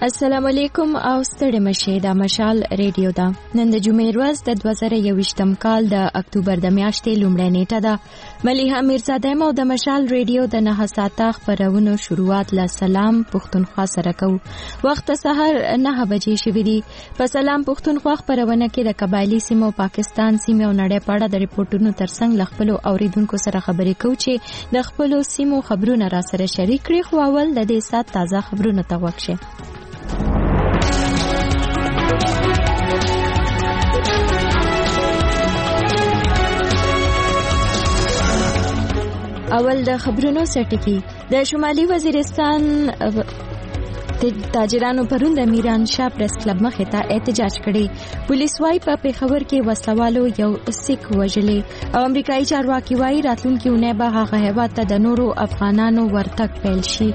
السلام علیکم او ستړي مشه د مشال ریډیو دا نن د جمعې ورځ د 2021م کال د اکتوبر د میاشتې لومړۍ نیټه ده. ملیحه میرزاده مو د مشال ریډیو د 9 ساعته خبرونو شروعات له سلام پښتونخوا سره کوو. وخت سحر 9 بجې شوې دي. په سلام پښتونخوا خبرونه کې د قبایلی سیمو پاکستان سیمه او نړۍ په اړه د ریپورتونو ترڅنګ ل خپل اوریدونکو سره خبرې کوو چې د خپل سیمو خبرونه را سره شریک کړي. خو اول د دې سات تازه خبرونه ته وکړئ. اول د خبرونو سرټکی. د شمالي وزیرستان تاجرانو پرون د میران شاه پریس کلب مخې ته احتجاج کړي. پولیس وايي په پیښور کې وسلوالو یو سیک وژلې او امریکایي چارواکي وايي راتلونکي اونۍ به هغه هیواد ته د نورو افغانانو ورتګ پیل شي.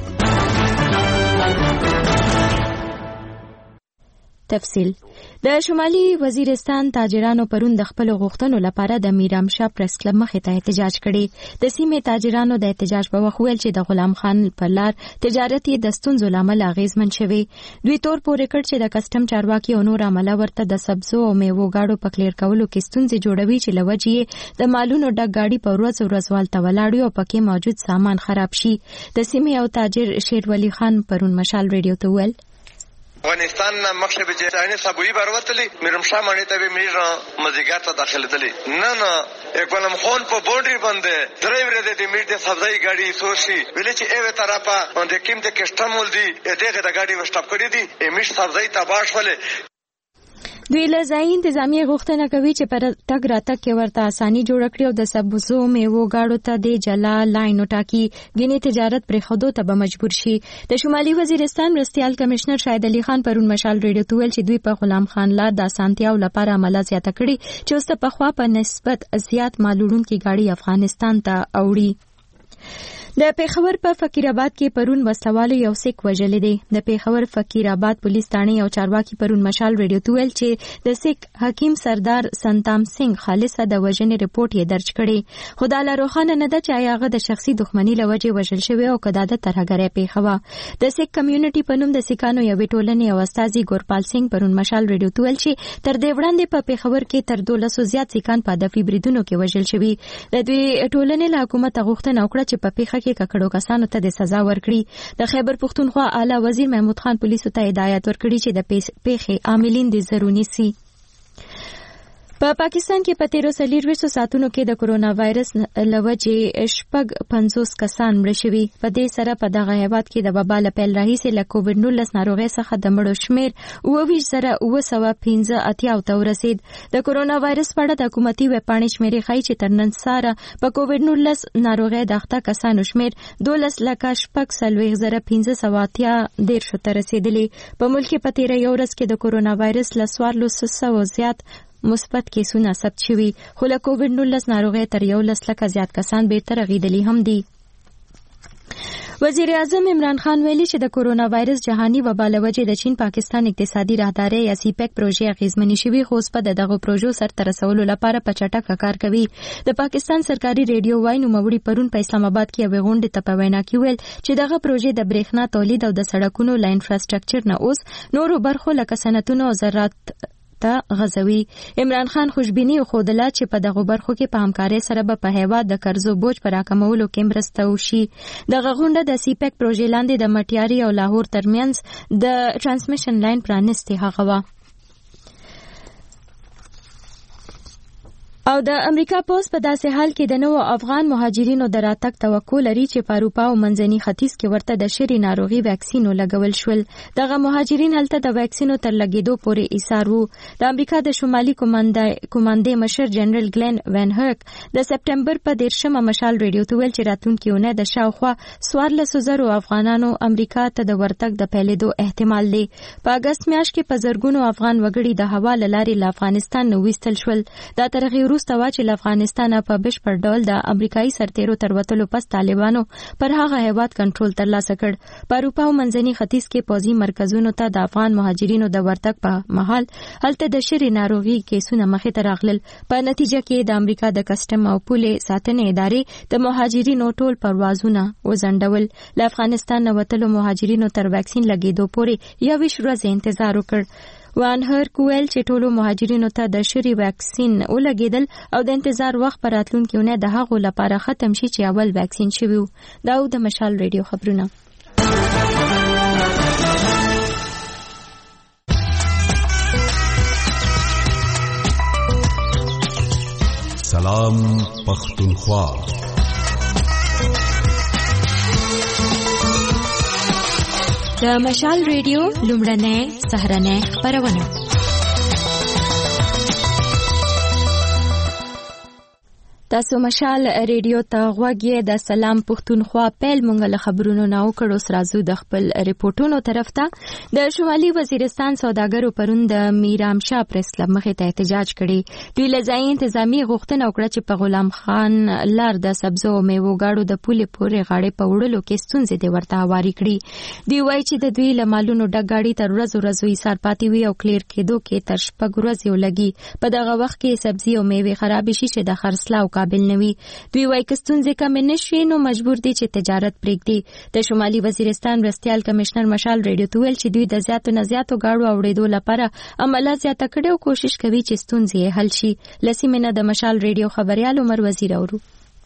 تفصیل. د شمالي وزیرستان تاجرانو پرون د خپل غوښتنو لپاره د میرام شاه پریس کلب مخې ته احتجاج کړي. د سیمې تاجرانو د احتجاج په وخت ویل چې د غلام خان په لار تجارت یې د ستونزو لامل اغیزمن شوی. دوی تور پورې کړ چې د کسټم چارواکي او نور عمله ورته د سبزو او میوو گاډو په کلیر کولو کې ستونزې جوړوي چې لوجې د مالونو ډک گاډي په ورځ والته ولاړ او پکې موجود سامان خراب شي. د سیمې او تاجر شیر ولی خان پرون مشال ریډیو ته ویل افغانستان مخه به جهانی صابوی بروتلی میرم شاه مانی ته میرا مزیګر ته داخله تلی نه اکولم خون په بونډري باندې ډرایور دې میټه سبزی گاډي سوشي ویل چې ایوه طرفه باندې قیمته کسٹم ول دي دغه د گاډي وسټاپ کړی دي میټ سبزی تباش ولې. دوی له ځای انتظامی غوښتنه کوي چې پر تګ راتګ کې ورته اساني جوړ کړي او د سبزو میوو گاډو ته د جلا لاین ټاکی غني تجارت پر خودو ته به مجبور شي. د شمالي وزیرستان مرستيال کمشنر شاهد علي خان پرون مشال ریډیو ته ویل چې دوی په غلام خان لار د اسانتیاو لپاره عمله زیاته کړي چې اوس په خوا په نسبت زیات مالوړونکي گاډي افغانستان ته اوړي. د پیښور په فقیر آباد کې پرون وسلوالو یو سیک وژلې دي. د پیښور فقیر آباد پولیس ثانې او چارواکي پرون مشال ریډیو ته ویل چې د سیک حکیم سردار سنتام سنگ خالصه د وژنې ریپورت یې درج کړي. خو دا لا روښانه نه ده چې هغه د شخصي دښمنۍ له وجې وژل شوی او کدا د ترهګرۍ پیښه وه. د سیک کمیونټي په نوم د سیکانو یوې ټولنې او استازي ګورپال سنگ پرون مشال ریډیو ته ویل چې تر دې وړاندې په پیښور کې تر 1200 زیات سیکان په هدفي بریدونو کې وژل شوي. د دوی ټولنې له حکومت غوښتنه وکړه چې په پیښه کې ککړو کسانو ته د سزا ورکړي. د خیبر پښتونخوا اعلی وزیر محمود خان پولیسو ته هدایت ورکړي چې د پیښې عاملین د ضروري سي. په پاکستان کې په 13 ساعتونو کې د کرونا وایرس لوجې 50 کسان مړ شوي. په دې سره په دغه هیواد کې د وبا له پیل راهیسې له کووډ 19 ناروغۍ څخه د مړو شمیر 22985 ته ورسید. د کرونا وایرس په اړه د حکومتي ویبپاڼې شمیرې ښایي چې تر نن سره په کووډ 19 ناروغۍ د اخته کسانو شمیر 12,15,580 ته رسیدلی. په ملک کې په تیره یو ورځ کې د کرونا وایرس له 1400 زیات مثبت کیسونه ثبت شوي. خو له کووډ 19 ناروغۍ تر 11 لکه زیات کسان بیرته رغیدلي هم دي. وزیر اعظم عمران خان ویلي چې د کرونا وایرس جهاني وبا له وجې د چین پاکستان اقتصادي راهدارۍ یا سیپیک پروژې اغیزمنې شوي خو اوس په دغه پروژو سرته رسولو لپاره په چټکه کار کوي. د پاکستان سرکاري ریډیو وای نوموړي پرون په اسلام آباد کې یوې غونډې ته په وینا کې ویل چې دغه پروژې د برېښنا تولید او د سړکونو لا انفراستراکچر نه اوس نورو برخو لکه صنعتونو او زراعت غزوي. عمران خان خوشبیني خوده چې په دغه برخو کې په همکارۍ سره به په هیواد د قرضو بوج پر راکمولو کې مرسته وشي. دغه غونډه د سیپیک پروژې لاندې د مټیاري او لاهور ترمنځ د ترانسمیشن لاین پرانستې هغه وه. او د امریکا پوز په داسې حال کې د نوو افغان مهاجرینو د راتګ توقع لري چې په اروپا او منځني ختیځ کې ورته د شری ناروغي ویکسینو لګول شول. دغه مهاجرین هلته د ویکسینو تر لګیدو پورې ایثار وو. د امریکا د شمالي کمانډې مشر جنرال ګلن وین هرک د سپټمبر په 13 مشال ریډیو ته ویل چې راتلونکي اونۍ د شاوخوا 1400 افغانانو امریکا ته د ورتګ د پیلېدو احتمال دی. په اگست میاشت کې په زرګونو افغان وګړي د هوا له لارې له افغانستان نه ویستل شول. دا تر غیر وروسته وا چې افغانستان په بشپړ ډول د امریکایي سرتیرو تر وتلو پس طالبانو پر هغه هیواد کنټرول ترلاسه کړ. په اروپا او منځني ختیځ کې پوځي مرکزونو ته د افغان مهاجرینو د ورتګ په مهال هلته د شری ناروغي کیسونه مخې ته راغلل. په نتیجه کې د امریکا د کسټم او پولې ساتنې ادارې د مهاجرینو ټول پروازونه وځنډول. له افغانستان نه وتلو مهاجرینو تر واکسین لګېدو پورې 21 ورځې انتظار وکړ. وان هرک ویل چې ټولو مهاجرینو ته د شری واکسین ولګېدل او د انتظار وخت پر راتلونکي اونۍ د هغو لپاره ختم شي چې اول واکسین شوي وو. دا د مشال ریډیو خبرونه. سلام پختونخوا. د مشال ریډیو لومړنۍ سهارنۍ خپرونه. تاسو مشال ریډیو ته غوږی د سلام پختونخوا پیل مونږ له خبرونو نه وکړو. سرازو د خپل ریپورتونو طرف ته. د شمالي وزیرستان سوداګرو پرون د میرام شاه پریس کلب مخې ته احتجاج کړي. دوی له ځایي انتظامی غوښتنه وکړه چې په غلام خان لار د سبزو او میوو گاډو د پولې پورې غاړې په وړلو کې ستونزې د ورته هواري کړي. دوی وایي چې د دوی له مالونو ډک گاډي تر ورځو ایثار پاتې وي او کلیر کېدو کې تر شپږ ورځې ولګي. په دغه وخت کې سبزي او میوې خراب شي چې د خرڅلاو قابل نه وي. دوی وایي که ستونزې کمې نشي نو مجبور دي چې تجارت پرېږدي. د شمالي وزیرستان مرستیال کمشنر مشال ریډیو ته ویل چې دوی د زیاتو نه زیاتو گاډو اوړېدو لپاره عمله زیاته کړې او کوشش کوي چې ستونزې حل شي. لسیمه د مشال ریډیو خبريال عمر وزیر اورو.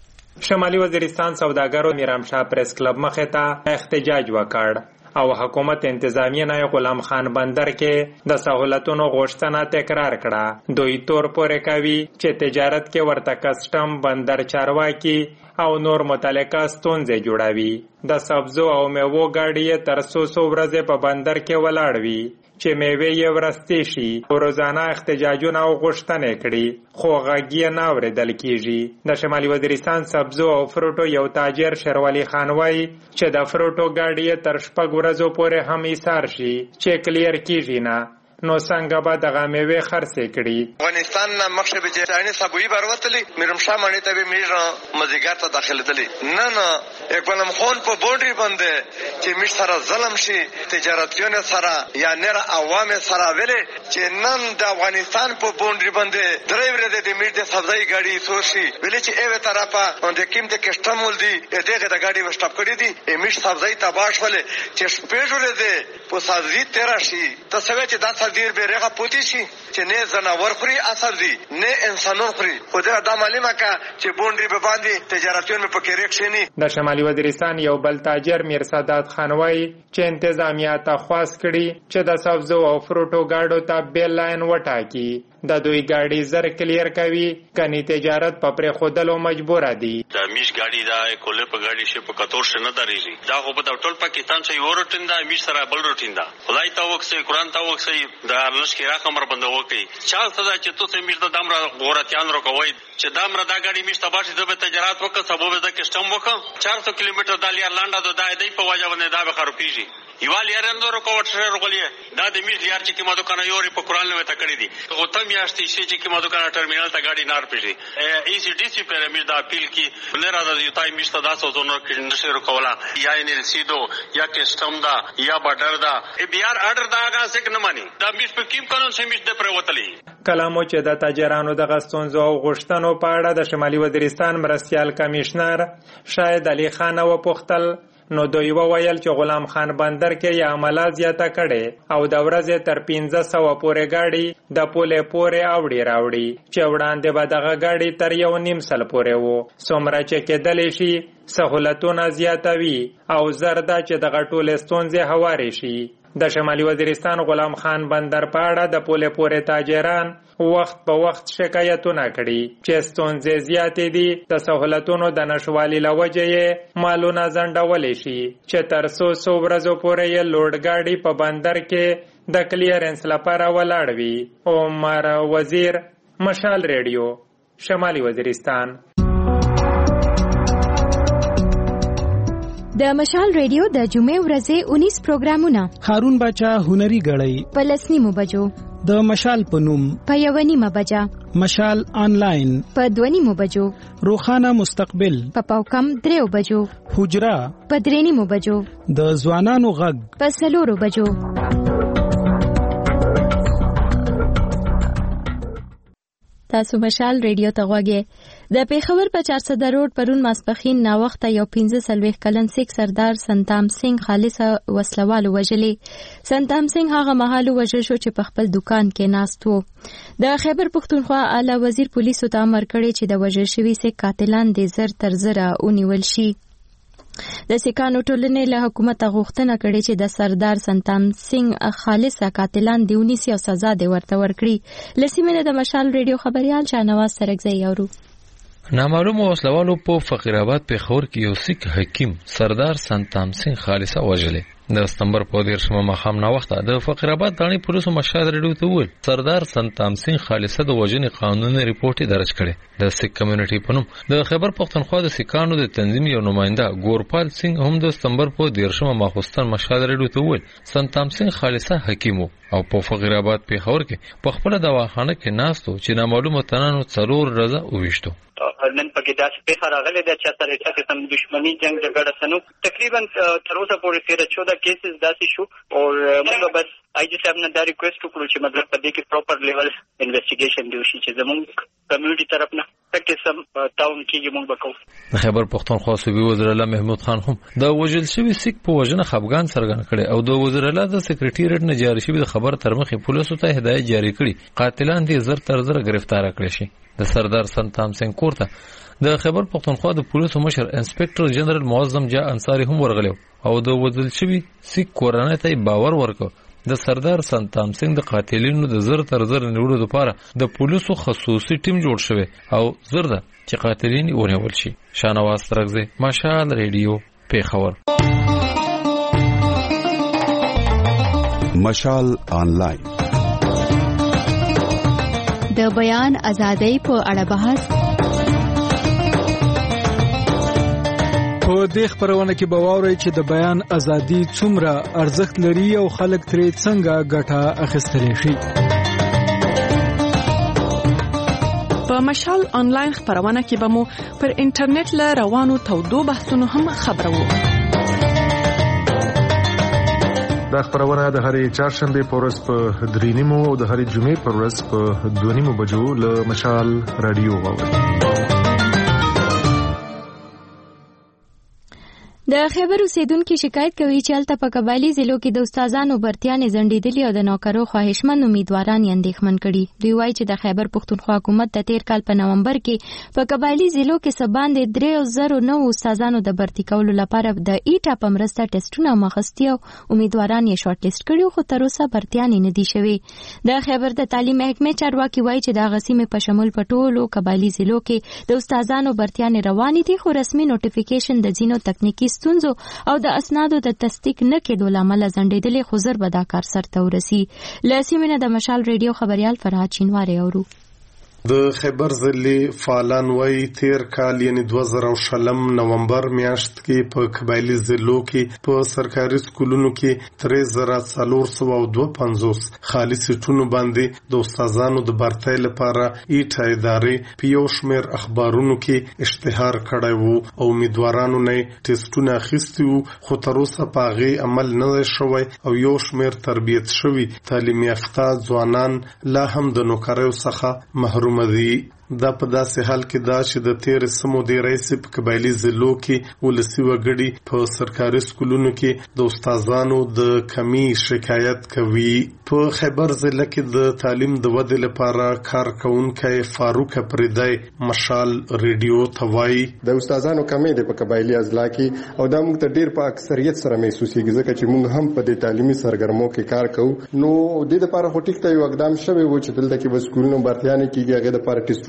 شمالي وزیرستان سوداګرو میرام شاه پریس کلب مخې ته احتجاج وکړ او حکومت انتظامیه نه غلام خان بندر کې د سہولتونو غوښتنه تکرار کړه. دوی تور پورې کوي چې تجارت کې ورته کسټم، بندر چارواکي او نور متعلقه ستونزې جوړوي. د سبزو او میوو گاډي تر 100 ورځې په بندر کې ولاړ وي چې میوې یې ورستې شي. روزانه احتجاجونه او غوښتنې کړي خو غږ یې نه اورېدل کېږي. د شمالي وزیرستان سبزو او فروټو یو تاجر شیروالي خان وایي چې د فروټو گاډي تر 6 ورځو پورې هم ایثار شي چې کلیر کېږي نه. نو څنګه به دغه میوې خرڅې کړي؟ افغانستان نه مخشه به چاینه سبوی بروتلی میرم شاه باندې ته به میرا مزیګر ته داخليدلی نه اکولم خون په بونډري باندې چې مش سره ظلم شي تجارتونه سره یا نر عوام سره ویلې چې نن د افغانستان په بونډري باندې درېور د میټ د سبزی گاډي سورشي ویلې چې ایو طرفه د کیم د کسٹم ول دي دغه د گاډي وسټاپ کړی دي میټ سبزی تباش ولې چې سپېژول دي په سبزی تیرا شي ته سوي چې دا دیر بیرغه پوتی شي چې نه زناور خوري اثر دي نه انسانون خوري. خو دا معلومه کا چې بونډري به باندې تجارتونه په کې ریکشنی. د شمالي وزیرستان یو بل تاجر میر سادات خانوي چې انتظامیه ته خواست کړي چې د سبزو او فروټو گاډو ته بیل لاین وټاکي. د دوی گاډي زر کلیر کوي کني تجارت په پرې خودلو مجبور دي. د میش گاډي دا کولر په گاډي شي په کتور شنه درېږي. دا خو په ټول پاکستان چې یو روټین دا میش سره بل روټین دا خدای ته وکسي قرآن ته وکسي دا لشکره خبر بند وکي چا صدا چې تو سه میش د دمره غورتيان روکوي چې دمره دا گاډي میش ته باشي د تجارت وکړه سبب د کسٹم وکړه 400 کیلومتر د لیر لانډا د دای په وجه باندې دا به خرپیږي. یوال یارندو روکوټ سره روغلی دا د میش یار چې کی مدو کنه یوري په قرآن لوي تکړی دي او ته میاشتې شي چې کی مدو کنه ټرمینل ته گاډي نار پیږي. ای سی ډی سی پر میش دا اپیل کی نه راځي یو تای میش ته 10 زونو کې نشه روکولا یا ان ال سی دو یا کسٹم دا یا بارډر دا بیار آرډر دا هغه څه نه مانی دا میش په کیم قانون سه میش د پروتلی. کلامو چې د تاجرانو د غستونزو او غشتنو په اړه د شمالي وزیرستان مرستیال کمشنر شاهد علي خان و پختل نو دوی وویل چې غلام خان بندر کې یا عمله زیاته کړي او د ورځې تر 1500 پورې گاډي د پولې پورې اوړي راوړي چې وړاندې به دغه گاډي تر 1.5 سال پورې وو. څومره چې کېدلی شي سہولتونه زیاتوي او زرده چې دغه ټولې ستونزې هوارې شي. د شمالي وزیرستان غلام خان بندر په اړه د پولې پورې تاجران وخت په وخت شکایتونه کړي چې ستونزې زیاتې دي. د سہولتونو د نشوالي له وجې یې مالونه ځنډولی شي چې تر 100 ورځو پورې یې لوډ ګاډي په بندر کې د کلیرنس لپاره ولاړ وي. عمر وزیر، مشال ریډیو، شمالي وزیرستان. د مشال ریډیو د جمعې ورځې 19 پروګرامونه. هارون باچا هنري غړی په 10 بجو د مشال په نوم په 1:30 بجه، مشال آنلاین په 2:30 بجو، روخانه مستقبل په پاوکم 3 بجو، حجره په 3:30 بجو، د ځوانانو غږ په 4 بجو. تاسو مشال ریډیو ته غوږی. د پیښور په 400 روډ پرون ماسپخین نا وخت یو 15 کلن سیک سردار سنتام سنگ خالصه وسلوالو وجلې. سنتام سنگ هغه مهال وجل شو چې په خپل دکان کې ناست و. د خیبر پښتونخوا اعلی وزیر پولیسو ته امر کړی چې د وجل شوي سیک قاتلان د زر تر زره ونیول شي. د سیکانو ټولنې له حکومت غوښتنه کړې چې د سردار سنتام سنگ خالصه قاتلان دیونی سي او سزا دی ورته ورکړي. لسیمه د مشال ریډیو خبريال شاهنواز سرګزی اورو. نامعلوم وسلوالو په فقیرآباد پیښور کې یو سیک حکیم سردار سنتام سنگ خالصه وژلې. د سپتمبر په 13 ماښام نا وخت د فقیرآباد دانی پولیسو مشهد ریډیو ته وویل سردار سنتام سنگ خالصه د وژنې قانوني ریپورت درج کړي. د سیک کمیونټي په نوم د خیبر پښتونخوا د سیکانو د تنظیم یو نماینده ګورپال سنگ هم د سپتمبر په 13 ماخوستن مشهد ریډیو ته وویل سنتام سنگ خالصه حکیم او په فقیرآباد پیښور کې په خپل دواخانه کې ناستو چې نامعلومه تنانو څلور ورځې وویشتو. نن پکې داسې پیښه راغلې ده چې سره چې تم دښمنی جنگ جګړه سنو تقریبا تر اوسه پورې 14 کیسز داسې شو او موږ بس آی جی صاحب نه دا ریکوست وکړو چې مطلب په دې کې پراپر لیول انویسټیګیشن دی شي چې زموږ کمیونټي طرف نه پکې سم تاون کېږي موږ وکړو. د خیبر پښتونخوا صوبې وزیر اعلی محمود خان هم د وژل شوی سیک په وژنه خفګان څرګند کړي او د وزیر اعلی د سکریټریټ نه جاری شوی خبر تر مخې پولیسو ته هدایت جاری کړي قاتلان دې زر تر زر گرفتار کړي شي. د سردار سنتام سنگ کورته د خیبر پښتونخوا د پولیسو مشر انسپکټر جنرال معظم جا انصاری هم ورغلی او د وژل شوی سیک کورنۍ ته باور ورکړ. د سردار سنتام سنگ د قاتلینو د زر تر زر نیولو لپاره د پولیسو خصوصي ټیم جوړ شوی او زر ده چې قاتلین ونیول شي. شاهنواز سرګزی مشال ریډیو پیښور. مشال آنلاین د بیان ازادۍ په اړه بحث. په دې خبرونه کې به واورئ چې د بیان ازادي څومره ارزښت لري او خلک ترې څنګه ګټه اخیستلی شي. په مشال آنلاین خبرونه کې به مو پر انټرنیټ له روانو تودو بحثونو هم خبرو. دا خبرونه د هرې چهارشنبه په ورځ په 3:30 او د هرې جمعې په ورځ په 2:30 بجو له مشال رادیو واورئ. د خیبر اوسیدونکو شکایت کوي چې هلته په قبایلی ضلعو کې د استادانو برتیانې ځنډېدلي او د نوکرو خواهشمند امیدواران یې اندېښمن کړي. دوی وایي چې د خیبر پښتونخوا حکومت د تیر کال په نومبر کې په قبایلی ضلعو کې څه باندې 3,009 استادانو د برتي کولو لپاره د ایټا په مرسته ټیسټونه مخستي او امیدواران یې شارټ لیست کړي خو تر اوسه برتیانې نه دي شوي. د خیبر د تعلیم محکمې چارواکي وایي چې د غسیمې په شمول په ټولو قبایلی ضلعو کې د استادانو برتیانې روانې دي خو رسمي نوټیفیکیشن د ځینو تکنیکی ستونزو او د اسنادو د تصدیق نه کېدو لامل ځنډېدلې خو زر به دا کار سرته ورسي. له سیمې نه د مشال ریډیو خبريال فرهاد چینواری اورو. د خیبر ضلع فعالان وایي تیر کال یعنی 2020 نومبر میاشت کې په قبایلی ضلعو کې په سرکاري سکولونو کې 3,452 خالي سیټونو باندې د استادانو د برتۍ لپاره ایټا ادارې په یو شمېر اخبارونو کې اشتهار کړی وو او امیدوارانو نه ټیسټونه اخیستي وو خو تر اوسه په هغې عمل نه دی شوی او یو شمېر تربیت شوي تعلیم یافته ځوانان لا هم د نوکریو څخه محروم دي. دا په داسې حال کې دا چې د تیر سمو د رئیس په قبایلی ضلعو کې ولسی وګړي په سرکاري سکولونو کې د استادانو د کمی شکایت کوي. په خیبر ضلع کې د تعلیم د ودې لپاره کارکونکي فاروق پردای مشال ریډیو توای د استادانو کمی د په قبایلی اضلاع کې او دا موږ ته ډیر په اکثریت سره محسوسېږي ځکه چې موږ هم په دې تعلیمي سرګرمو کې کار کوو. نو د دې لپاره هټیک ته یو اقدام شوی و چې دلته کې وسکولونو برتیانه کېږي هغه د لپاره ټیسټونه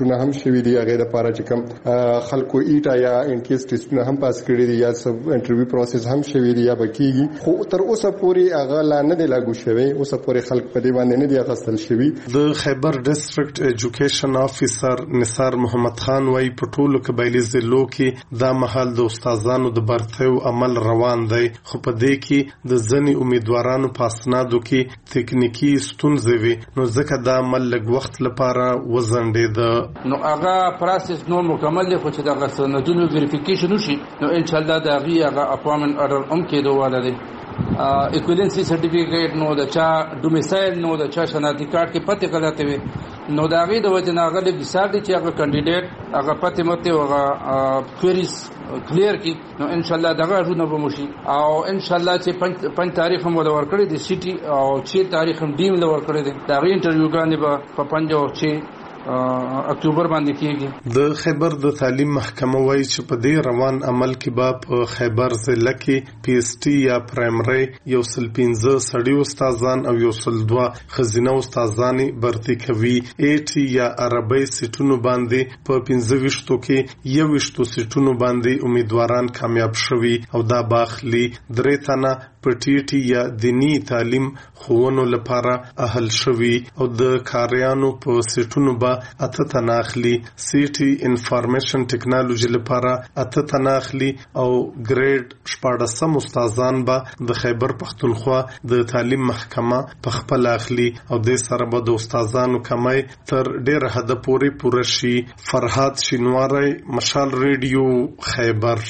ټیسټونه هم شوي دي هغه د لپاره چې کوم خلکو ایټا یا انټیس ټیسټونه هم پاس کړي دي یا سب انټرویو پروسس هم شوي دي یا بکیږي خو تر اوسه پورې هغه لا نه دی لاګو شوی اوسه پورې خلک په دې باندې نه دی اخیستل شوي د خیبر ډیسټریکټ ایجوکیشن افیسر نثار محمد خان وايي په ټولو قبایلي ضلعو کې دا مهال د استادانو د برتیو عمل روان دی خو په دې کې د ځینې امیدوارانو په اسنادو کې تکنیکی ستونزې وي نو ځکه دا عمل لږ وخت لپاره وځنډېده نو هغه پروسس نو مکمل دی خو چې دا سندونو ویریفیکیشن وشي نو ان شاء الله دا هغه اپوائنټمنت اورډر هم کېدواله دی ایکویلنسی سرټیفیکیټ نو د چا ډومیسایل نو د چا شناختی کارت کې پته غلطه وي نو دا غي د وجه نه غلي بسار دي چې هغه کینډیډیټ هغه پته مته هغه کویریز کلیر کی نو ان شاء الله دغه ژوند به مشي او ان شاء الله چې 5 تاریخ هم ولور کړی دی سیټي او 6 تاریخ هم ډیم ولور کړی دی دا غي انټرویو غانې په 5 او 6 اکتوبر باندې کیږي د خیبر د تعلیم محکمه وایي چې په دې روان عمل کې په خیبر ضلع کې پی ایس ټي یا پرایمري 115 سړي استادان او 102 خزینه استادان برتي کوي ای ټي یا عربي سیټونو باندې په 15 کې 21 سیټونو باندې امیدواران کامیاب شوي او دا باخلي درې تنه پټیټي یا دینی تعلیم خوونو لپاره اهل شوي او د کاریانو په سیټونو با اته تناخلي سیټي انفارمیشن ټیکنالوژي لپاره اته تناخلي او ګریډ 14 استادان با د خیبر پختونخوا د تعلیم محکمه په خپل اخلي او د سره به د استادانو کمای تر ډیر حد پورې پوره شي فرحات شینواری مشال ریډیو خیبر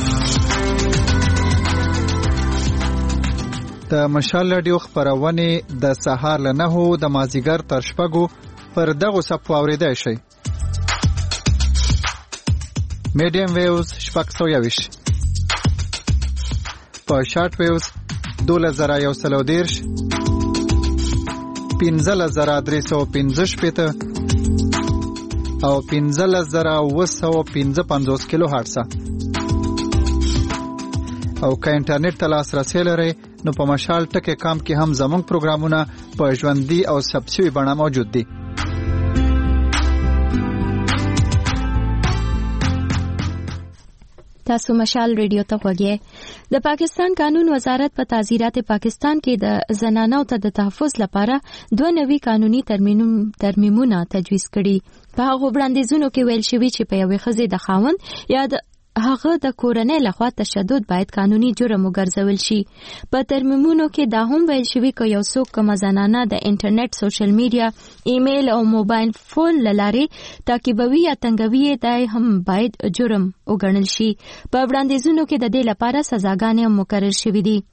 د مشال رادیو خبرونه د سهار له 9 د مازیګر تر شپږو پر دغه صفو اوریدای شي میډیم ویوز شپږ 120 په شارټ ویوز 2113 15315 او 15955 کیلو هرتز او که انټرنیټ ته لاسرسي لرئ نو په مشال ټکه کام کې هم زموږ پروګرامونه په ژوندۍ او سبسوي بڼه موجود دي. تاسو مشال ریډیو ته وګورئ. د پاکستان قانون وزارت په تعزیرات پاکستان کې د زنانو ته د تحفظ لپاره 2 نوي قانوني ترمیمونه تجویز کړي. په هغه وړاندیزونو کې ویل شوی چې په یوې ښځې د خاوند یا هغه د کورنۍ لخوا تشدد باید قانوني جرم وګرځول شي. په ترمیمونو کې دا هم ویل شوی چې یو څوک کوم زنانه د انټرنیټ، سوشل میډیا، ایمیل او موبایل فون لاري تعقیبوي یا تنګوي دای هم باید جرم وګڼل شي. په وړاندیزونو کې د دې لپاره سزاګانې هم مقرر شوې دي.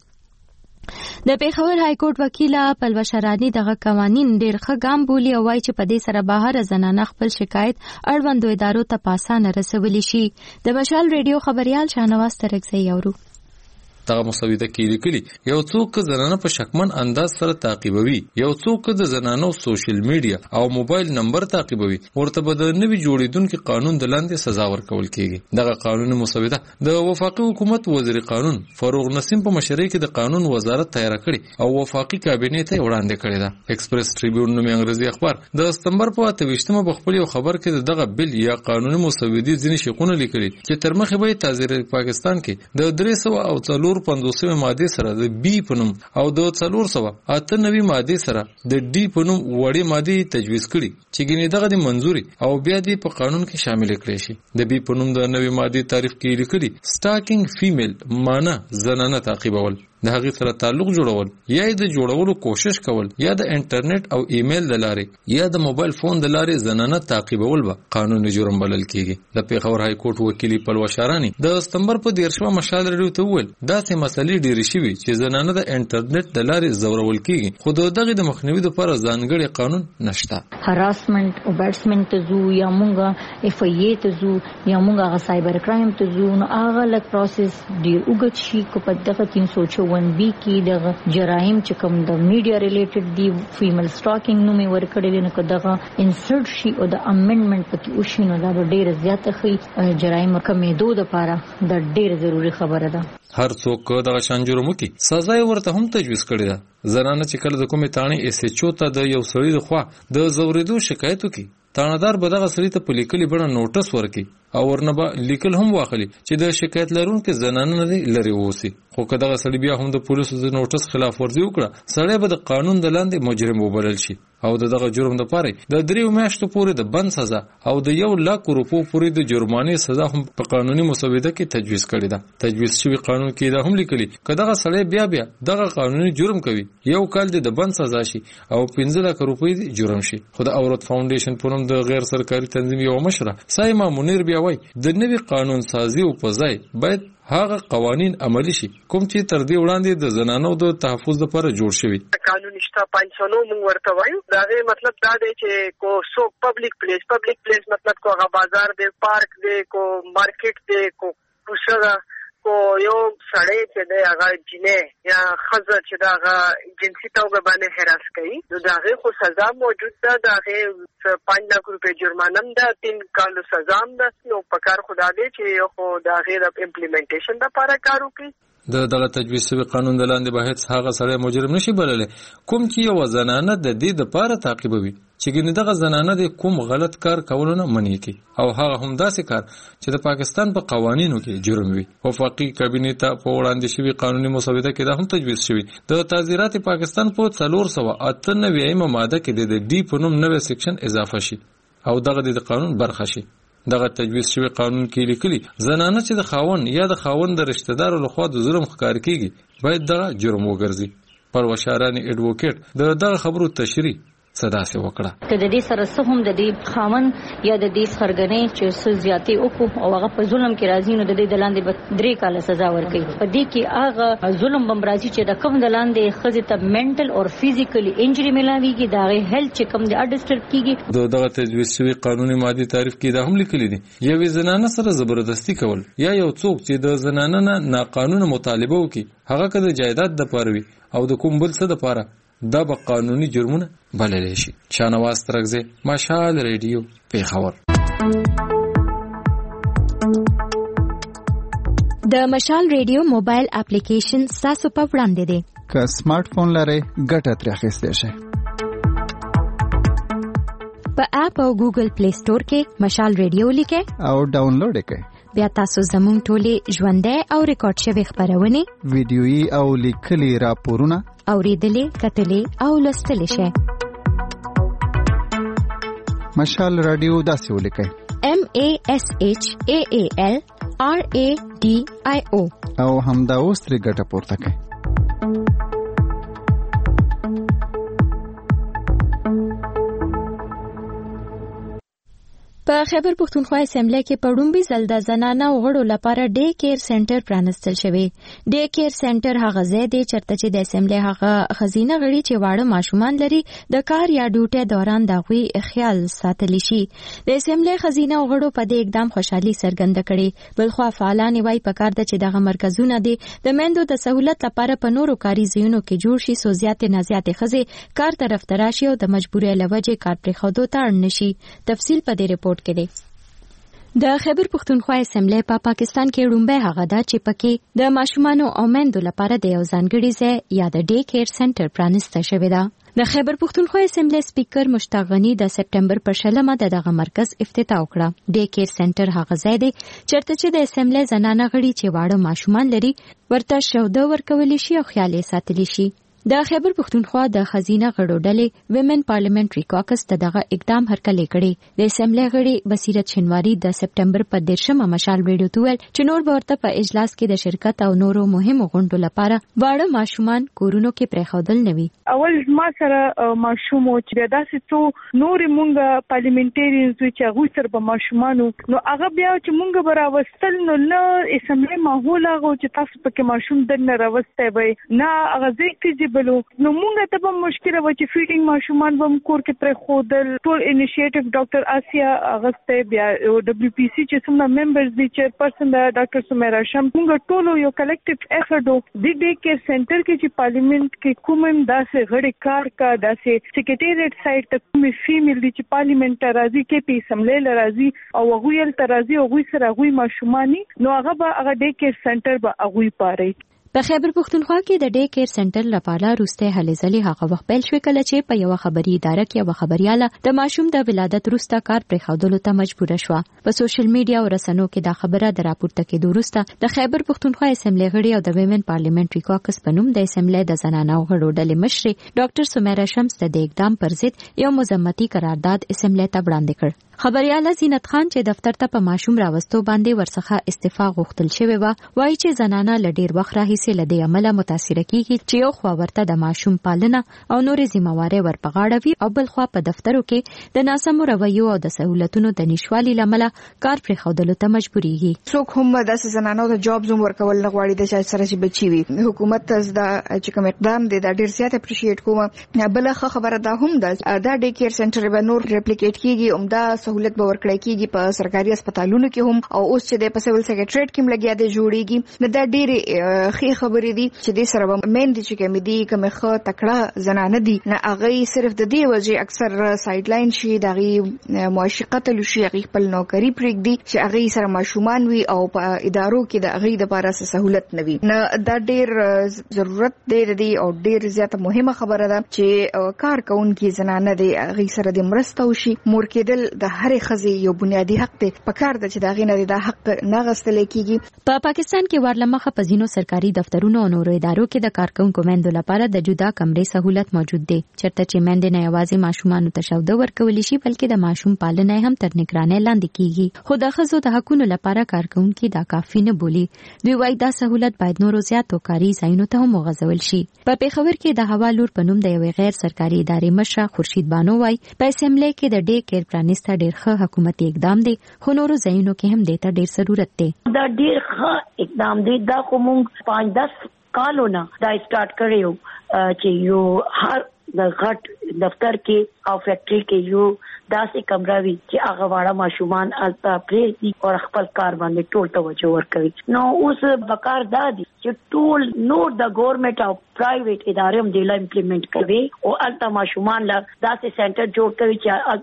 د پیښور های کورټ وکیله پلوه شرانی دغه قوانین ډېر ښه ګام بولي او وايي چې په دې سره بهر زنانه خپل شکایت اړوندو ادارو ته په اسانه رسولی شي. د مشال ریډیو خبريال شاهنواز ترکزی اورو. دغه مسوده کې لیکلي یو څوک زنانه په شکمن انداز سره تعقیبوي، یو څوک د زنانو سوشل میډیا او موبایل نمبر تعقیبوي، ورته به د نوي جوړیدونکو قانون د لاندې سزا ورکول کیږي. دغه قانوني مسوده د وفاقي حکومت وزیر قانون فاروق نسیم په مشرۍ کې د قانون وزارت تیار کړي او وفاقي کابینې ته وړاندې کړي ده. ایکسپریس ټریبیون نومي انګریزي اخبار د سپتمبر په 28مه په خپل خبر کې دغه بل یا قانوني مسودې ځینې شقونه لیکلي چې تر مخه به تعزیرات پاکستان کې د 300 او 450 ماده سره د بی پنوم او د 498 ماده سره د ډي پنوم وړي ماده تجویز کړي چې ګینه دغه د منزوري او بیا د په قانون کې شامل کړي شي. د بی پنوم د نوې ماده تعریف کې لیکلي سټاکینګ فیمیل معنی زنانه تعقیبول، د هغه سره تعلق جوړول یا د جوړولو کوشش کول یا د انټرنیټ او ایمیل د لارې یا د موبایل فون د لارې زنانه تعقیبول به قانوني جرم بلل کیږي. د پیښور های کورټ وکیل پلوه شرانی د سپتمبر په 13مه مشال ریډیو ته وویل دا سه مسلې ډېرې شوي چې زنانه د انټرنیټ د لارې زورول کیږي، خو دغه د مخنیوي لپاره ځانګړي قانون نشته. هراسمنت او بیټسمن ته زو یا مونږه اف ای ته زو یا مونږه سایبر کرایم ته زو نو هغه لک پروسس ډیر وګت شي کو په دغه 354 کې د جرایم چې کوم د میډیا ریلیټډ دی فیمیل سټاکینګ نومي ورکړل نه کداغه انسرټ شي او د امندمنت پکې وشي نو دا ډیر زیاته خي جرایم کمیدو د لپاره د ډیر ضروری خبره ده. هر څوک دغه شان جرم کوي سزا ورته هم تجویز کړی ده. زنانه چې کله د کومې تانی اس ایچ او ته د یو سړي د خوا د زوریدو شکایت وکړي تانادار به دغه سړي ته په لیکلي بڼه نوټس ورکړي او ورنه به لیکل هم واخلي چې د شکایت لرونکو زنانه نه لري اوسي. خو که دغه سړي بیا هم د پولیسو د نوټس خلاف ورزي وکړه، سړی به د قانون د لاندې مجرم وبلل شي او دغه جرم لپاره د 3 میاشتو پورې د بند سزا او د 1 لک روپو پورې د جرمانې سزا هم په قانوني مسوده کې تجویز کړې ده. تجویز شوی قانون کې دا هم لیکلي که دغه سړی بیا دغه قانوني جرم کوي 1 کال د بند سزا شي او 15 لک روپۍ جرم شي. خو د عورت فاونډیشن په نوم د غیر سرکاري تنظیم یو مشره سایما منیر بیا وایي د نوي قانون سازي او په ځای باید هغه قوانین عملی شي کوم چې تر دې وړاندې د زنانو د تحفظ لپاره جوړ شوی. قانون شته 509 موږ ورته وایو. دا مطلب دا دی چې کو سو پبلک پلیس مطلب کو هغه بازار دی، پارک دی، کو مارکیټ دی، کو کوڅه کو یو سړی چې دی هغه جنې یا خزه چې دا هغه جنسي توګه باندې هراس کوي نو دا هغه خو سزا موجود ده. دا هغه 5 لک روپے جرمانه ده، 3 کال سزا ده. نو پکار خدا دې چې خو دا هغه د امپلیمنټیشن لپاره کار وکړي. دغه تجویز شوی قانون د لاندې به هیڅ هغه سړی مجرم نشي بللی کوم چې یو زنانه د دې لپاره تعقیبوي چې ګنې دغه زنانه د کوم غلط کار کولو نه منع کی او هغه هم داسې کار چې د پاکستان په قوانینو کې جرم وي. وفاقي کابینه ته په وړاندې شوی قانوني مسوده کې دا هم تجویز شوی د تعزیرات پاکستان په 498 ماده کې د ډي په نوم نوې سیکشن اضافه شي او دغه د قانون برخه شي. دغه تجویز شوی قانون کې لیکلي زنانه چې د خاوند یا د خاوند د رشتہ دارو لخوا د ظلم ښکار کیږي باید دغه جرم وګرځي. پروشارانی ایڈوکیټ دغه خبرو تشریح صدا سي وکړه ته د دې سره څه هم د دې خاون یا د دې خرګنې چې څه زیاتې وکړو او هغه په ظلم کې راځي نو د دې د لاندې 3 کال سزا ورکړي. په دې کې هغه ظلم بم راځي چې د کوم د لاندې خزه ته منټل او فزیکلی انجری ملاويږي دا غي هیلث چې کوم د ډسټرب کیږي. دغه تجویز شوی قانوني ماده تعریف کې دا هم لیکلي دي یوې زنانه سره زبردستی کول یا یو څوک چې د زنانه نه ناقانونه مطالبه وکړي هغه کده جایداد د پاروي او د کوم بل څه د پاره دا به قانوني جرمونه بللی شي. شانواز ترغزه مشال ریډیو پیښور. د مشال ریډیو موبایل اپلیکیشن تاسو په وړاندې دی. که سمارټ فون لرئ ګټه ترې اخیستی شئ. په اپ او ګوګل پلی سٹور کې مشال ریډیو لیکئ او ډاونلوډ کړئ. بیا تاسو زموږ ټولې ژوندۍ او ریکارډ شوی خبرونه ویډیويي او لیکلي راپورونه اوریدلې کتلې او لوستلې شئ. مشال رادیو داسې ولیکئ MASHAAL RADIO او همدا اوس ترې ګټه پورته کړئ. په خیبر پښتونخوا اسمبلی کې په ډومبي ځل د زنانه غړو لپاره ډے کیر سنټر پرانستل شوی. ډے کیر سنټر هغه ځای دی چرته چې د اسمبلی هغه خزینه غړي چې واړه ماشومان لري د کار یا ډیوټي دوران د غوي خیال ساتل شي. د اسمبلی خزینه غړو په دې اقدام خوشحالي څرګنده کړي. بلخو فعالان وایي په کار د چې دغه مرکزونه دي د مندو د سہولت لپاره په نورو کاري ځایونو کې جوړ شي سو زیاتې نه زیاتې خزې کار طرف تراشي او د مجبورۍ لوجې کار پرې خودو ته اړ نشي. تفصیل په دې رپورت د خیبر پښتونخوا اسمبلی په پاکستان کې ډومبه هغه ده چې پکې د ماشومانو او میندو لپاره د یو ځانګړي ځای یا د ډے کیر سنټر پرانسته شوی ده. د خیبر پښتونخوا اسمبلی سپیکر مشتاق غنی د سپټمبر پر 16 دغه مرکز افتتاح وکړه. ډے کیر سنټر هغه ځای دی چرته چې د اسمبلی زنانه غړي چې واړه ماشومان لري ورته شوده ورکول شي او خیال ساتل شي. د خیبر پښتونخوا د خزینه غړو ډلې ویمن پارلیمنټري کاکس دغه اقدام هرکلی کړي. د اسمبلی غړي بصیرت شنواری د سپټمبر په 13 مشال ویډیو تویل چې نور ورته په اجلاس کې د شرکت او نورو مهمو غونډو لپاره واړه ماشومان کورونو کې پریښودل نوي. اول ما سره ماشوم چې داسې څو نور مونږه پارلیمنټریانز چې هغه سره په ماشومانو نو هغه بیا چې مونږ براوستل نو له اسمبلی ماحول هغه چې تاسو پکې ماشوم دنه راوستي وي نه هغه ځکه نو مونږ ته به مشکل و چې فیډینګ ماشومان به کور کې پر خودل ټول انیشیټیو ډاکټر آسیا اغسته بیا دبليو پی سی چې څومره ممبرز دي چې پرسن د ډاکټر سمیرا شم مونږ ټول یو کلیکټیو افورټ د دې کې سنټر کې چې پارلیمنت کې کومم داسې غړي کار کا داسې سیکریټریټ سایت ته کومې فیمیل دي چې پارلیمنت راځي کې په اسمبلی راځي او هغه یل ترازی او هغه سره هغه ماشومانی نو هغه به هغه دې کې سنټر به هغه پاره په خیبر پښتونخوا کې د ډے کیر سنټر لپاره روسته هلې ځلې هغه وخت پیل شوې کله چې په یو خبري اداره کې یو خبرياله د ماشوم د ولادت وروسته کار پرې خودلو ته مجبور شو. په سوشل میډیا او رسنیو کې دا خبره د راپورته کېدو وروسته د خیبر پښتونخوا اسمبلی غړي او د ویمن پارلیمنټري کاکس په نوم د اسمبلی د زنانو غړو ډلې مشر ډاکټر سمیرا شمس د اقدام پر ضد یو مذمتي قرارداد اسمبلی ته وړاندې کړ. خبرياله زینت خان چې دفتر ته په ماشوم راوستو باندې ورڅخه استعفا غوښتل شوی و، وایي چې زنانه لډیر وخت راهیسې لدې عمله متاثر کیږي چې یو خوا ورته د ماشوم پالنه او نورې ذمہواري ورپغاړه وي او بل خوا په دفترو کې د ناسمو رویو او د سہولتونو د نشوالي لامل کار پرې خودلو ته مجبورېږي. څوک هم د زنانو د جاب زوم ورکول نه غواړي د چا سره چې بچي وي. حکومت ته دا چې کوم اقدام دی دا ډیر زیات اپریشیټ کوم. بل خبره دا هم ده دا ډے کیر سنټر به نور ریپلیکیټ کیږي، عمده سہولت به ورکړی کیږي په سرکاري هسپتالونو کې هم، او اوس چې د سیول سیکریټریټ کې لګیا دی جوړیږي. دا ډېر ښه خبرې دي چې د سره مین دي چې کوم دي کوم ښه تکړه زنانه دي نه هغه صرف د دې وجه اکثر سایډ لاین شي دغه معاشقت لشي هغه خپل نوکری پرېږدي چې هغه سره ماشومان وي او په ادارو کې د هغه د لپاره سہولت نه وي. نه دا ډېر ضرورت دی او ډېر زیاته مهمه خبره ده چې کار کوونکي زنانه دي هغه سره د مرسته وشي. مور کېدل د هرې ښځې یو بنیادی حق دی، پکار ده چې دا غینه دا حق نه غستل کیږي. په پاکستان کې ورلمخه په ځینو سرکاري دفترونو او نورو ادارو کې د کارکونکو میندو لپاره د جدا کمرې سہولت موجود دی، چرته چې میندې نه یوازې ماشومان ته شاوده ورکول شي بلکې د ماشوم پالنه هم تر نگرانۍ لاندې کیږي. خو د ښځو د حقوقو لپاره کارکونکو دا کافي نه بولي. دوی وايي دا سہولت باید نورو زیاتو کاري ځایونو ته هم وغځول شي. په پیښور کې د هوا لور په نوم د یوې غیر سرکاري ادارې مشر خورشید بانو وايي په اسمبلی کې د ډے کیر پرانیسته ډېر ښه حکومتي اقدام دی، خو نورو ځایونو کې هم د ته ډېر ضرورت دی. دا ډېر ښه اقدام دی. دا کوم 5-10 کالونه دا سٹارټ کړیو چې یو هر د غټ دفتر کې او فیکټری کې یو داسې کمره وي چې هغه واړه ماشومان الته پریږدي او خپل کار باندې ټول توجه ورکوي. نو اوس بکار دا دي چې ټول نور د ګورنمنت او پرایویټ ادارې هم د امپلیمنٹ کوي او الته ماشومان لا داسې سنټر جوړ کوي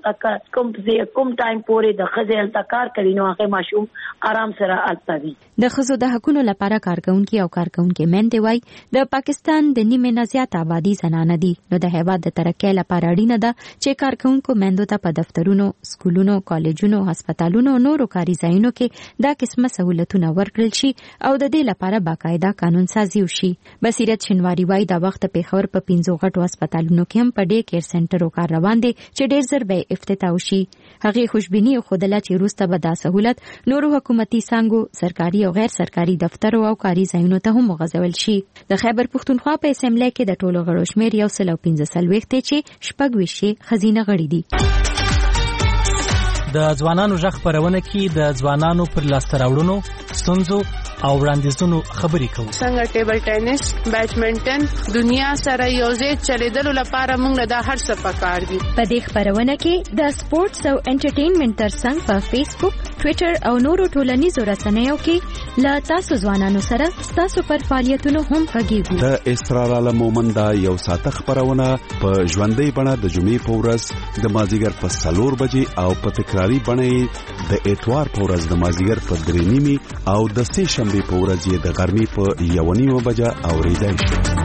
چې کوم ټایم پورې د خځې الته کار کوي نو هغه ماشوم آرام سره الته وي. د ښځو د حقوقو لپاره کارکونکي او کارکونکي میندې وايي د پاکستان د نیمه نه زیات آبادی زنانه دي، نو د هیواد د ترقۍ لپاره اړینه ده چې کارکونکو میندو ته په دفترونو، سکولونو، کالجونو، هسپتالونو او نورو کاري ځایونو کې دا قسمه سہولتونه ورکړل شي او د دې لپاره باقاعده قانون سازي وشي. بصیرت شنواری وايي دا وخت پیښور په 15 غټو هسپتالونو کې هم په ډے کیر سنټرو کار روان دي چې ډېر زر به افتتاح وشي. هغه خوشبینی خوده چې روسته به دا سہولت نورو حکومتي څنګه سرکاري او غیر سرکاري دفترو او کاري ځایونو ته هم وغځول شي. د خیبر پښتونخوا په اسمبلی کې د ټولو غړو شمیر 115 چې شپږ ویشي خزینه غړي دي. د ځوانانو ژغ خبرونه کې د ځوانانو پر لاسته راوړنو، ستونزو او وړاندیزونو خبرې کوو. څنګه ټیبل ټینس، بیډمنټن دنیا سره یوځای چلیدلو لپاره موږ د هر څه پکار دي. په دې خبرونه کې د سپورتس او انټرټینمنټ ترڅنګ په فیسبوک، ټوئیټر او نورو ټولنیزو رسنیو کې لا تاسو ځوانانو سره تاسو پر فعالیتونو هم غږیږو. د اسرار عالم مومن دا یو ساعت خبرونه په ژوندۍ بڼه د جمعې په ورځ د مازیګر په 4 بجې او په تکراری بڼه د اتوار په ورځ د مازیګر په 3:30 او د سه شنبه په ورځ یې د غرمې په 1:30 بجې اوریدای شي.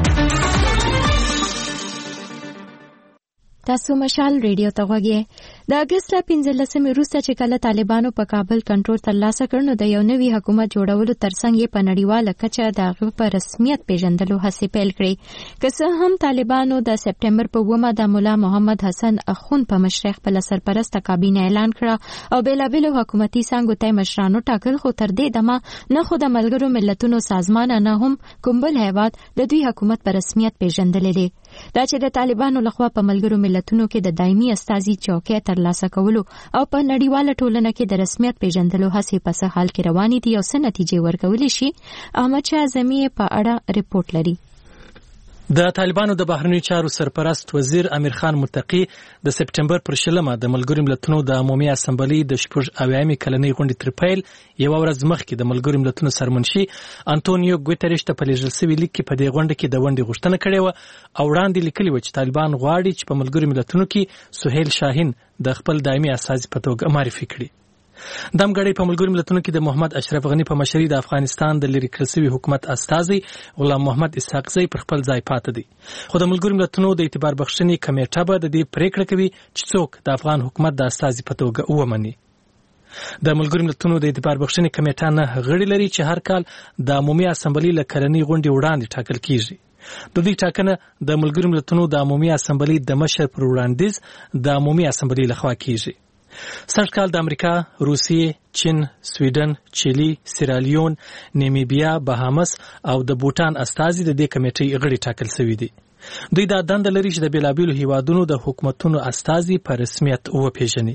تاسو مشال ریډیو ته غوږی. د اگست 15 وروسته چې کله طالبانو په کابل کنټرول ترلاسه کړ نو د یو نوي حکومت جوړولو ترڅنګ یې په نړیواله کچه د هغه په رسمیت پیژندلو هڅې پیل کړې. که څه هم طالبانو د سپټمبر په 9 د مولا محمد حسن اخوند په مشرۍ خپل سرپرسته کابینه اعلان کړه او بېلابېلو حکومتي څانګو ته مشرانو ټاکل، خو تر دې دمه نه خو د ملګرو ملتونو سازمان نه هم کوم بل هیواد د دوی حکومت په رسمیت پیژندلی دی. دا چې د طالبانو لخوا په ملګرو ملتونو کې د دایمي استازي چوکۍ ترلاسه کولو او په نړیواله ټولنه کې د رسمیت پیژندلو هڅې په څه حال کې روانې دي او څه نتیجې ورکولی شي، احمد شاه اعظمي په اړه ریپورت لري. د طالبانو د بهرنیو چارو سرپرست وزیر امیر خان متقی د سپټمبر پر 20 د ملګرو ملتونو د عمومي اسمبلی د 80 کلنۍ غونډې تر پیل یو ورځ مخکې د ملګرو ملتونو سرمنشي انټونیو ګوتریش ته په لیږل شوي لیک کې په دې غونډه کې د ونډې غوښتنه کړې وه او وړاندې لیکلي وه چې طالبان غواړي چې په ملګرو ملتونو کې سهیل شاهین د خپل دایمي استازي په توګه معرفي کړي. دمګړی په ملګرو ملتونو کې د محمد اشرف غنی په مشرۍ د افغانستان د لری کړل شوی حکومت استازي غلام محمد اسحاق زئی پر خپل ځای پاتې دي. خو د ملګرو ملتونو د اعتبار بخښنې کمیټه به د دې پریکړه کوي چې څوک د افغان حکومت د استازي په توګه ومني. د ملګرو ملتونو د اعتبار بخښنې کمیټه نه غړي لري چې هر کال د عمومي اسمبلی له کلنۍ غونډې وړاندې ټاکل کیږي. د دې ټاکنه د ملګرو ملتونو د عمومي اسمبلی د مشر پر وړاندیز د عمومي اسمبلی لخوا کیږي. سږکال د امریکا، روسیې، چین، سویډن، چیلي، سیرالیون، نیمیبیا، بهامس او د بوټان استازي د دې کمیټې غړي ټاکل شوي دي. دوی دا دنده لري چې د بیلابیلو هیوادونو د حکومتونو استازي په رسمیت وپیژني.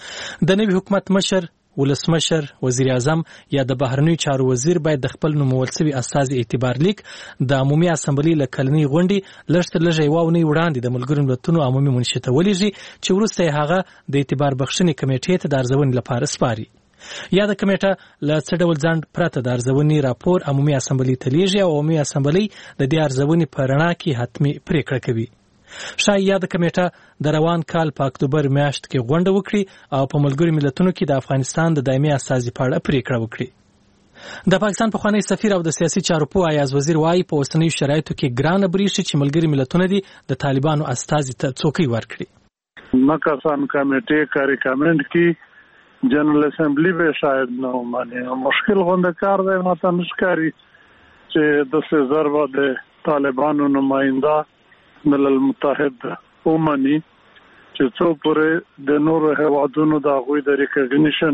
د نوي حکومت مشر، ولسمشر، وزیر اعظم یا د بهرنیو چارو وزیر باید د خپل نومول شوي استازي اعتبار لیک د عمومي اسمبلی له کلنۍ غونډې لږ تر لږه یوه اونۍ وړاندې د ملګرو ملتونو عمومي منشي ته ولېږي چې وروسته یې هغه د اعتبار بخښنې کمیټې ته د ارزونې لپاره سپاري. یا د کمیټه له څه ډول ځنډ پرته د ارزونې راپور عمومي اسمبلی ته لیږي او عمومي اسمبلی د دې ارزونې په رڼا کې حتمي پریکړه کوي. شاید یا د کمیټه د روان کال په اکتوبر میاشت کې غونډه وکړي او په ملګرو ملتونو کې د افغانستان د دایمي استازي په اړه پریکړه وکړي. د پاکستان پخوانی سفیر او د سیاسي چارو پوه ایاز وزیر وايي په اوسنیو شرایطو کې ګرانه برېښي چې ملګري ملتونه دي د طالبانو استازي ته څوکۍ ورکړي. مکسان کمیټې کا ریکمند کی جنرال اسمبلی به شاید نه مانی مشکل غونډه کار دی ماته نشکاري چې د سزار د طالبانو نماینده ملل متحد ومني چې څو پورې د نورو هیوادونو د هغوی د ریکګنیشن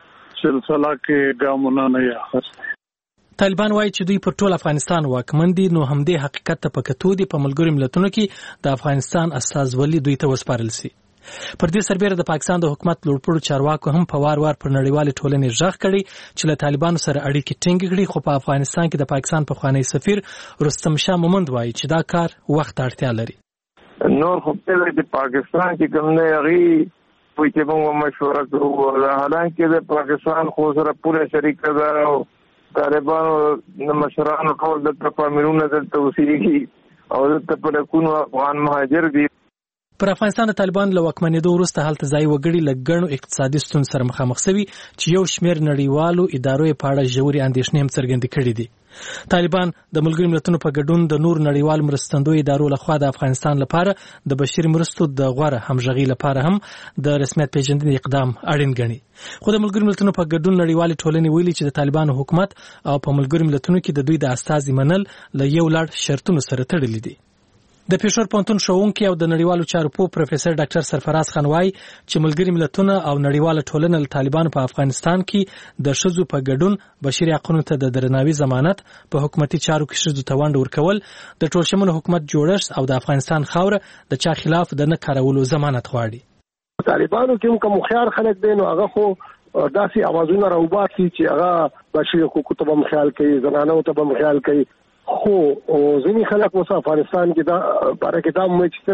سلسله کې ګامونه نه اخیستي. طالبان وایي چې دوی پر ټول افغانستان واکمن دي، نو همدې حقیقت ته په کتو دي په ملګرو ملتونو کې د افغانستان استازولي دوی ته وسپارل شي. پر دې سربېره د پاکستان د حکومت لوړپوړو چارواکو هم په وار وار پر نړیوالې ټولنې غږ کړی چې له طالبانو سره اړیکې ټینګې کړي، خو په افغانستان کې د پاکستان پخوانی سفیر رستم شاه مومند وایي چې دا کار وخت اړتیا لري. نور خو په پاکستان کې کوم نه یغي وایي چې موږ مشوره کوو، حالانکه د پاکستان خو سره پوره شریک ده او طالبانو د مشرانو ټول د تفاهمونه د توسيعي او د تپلکونو افغان مهاجر دي. پر افغانستان د طالبان له واکمنېدو وروسته هلته ځای وګړي له ګڼو اقتصادي ستونزو سره مخامخ شوي چې یو شمېر نړیوالو ادارو یې په اړه ژورې اندېښنې هم څرګندې کړې دي. طالبان د ملګرو ملتونو په ګډون د نور نړیوالو مرستندویو ادارو لخوا د افغانستان لپاره د بشري مرستو د غوره همغږۍ لپاره هم د رسمیت پیژندنې اقدام اړین ګڼي. خو د ملګرو ملتونو په ګډون نړیوالې ټولنې ویلي چې د طالبانو حکومت او په ملګرو ملتونو کې د دوی د استازي منل له یو لړ شرطونو سره تړلي دي. د پېښور پوهنتون ښوونکی او د نړیوالو چارو پوه پروفیسور ډاکټر سرفراز خان وایي چې ملګري ملتونه او نړیواله ټولنه له طالبانو په افغانستان کې د ښځو په ګډون بشري حقونو ته د درناوي ضمانت، په حکومتي چارو کې ښځو ته ونډه ورکول، د ټولشموله حکومت جوړښت او د افغانستان خاوره د چا خلاف د نه کارولو ضمانت غواړي. طالبانو کې کوم خيار خلک دي نو هغه خو داسې اوازونه راوباسي چې هغه بشري حقوقو ته هم خیال کوي، زنانو ته هم خیال کوي، خو ځینې خلک اوس افغانستان کې دا باره کې دا موږ چې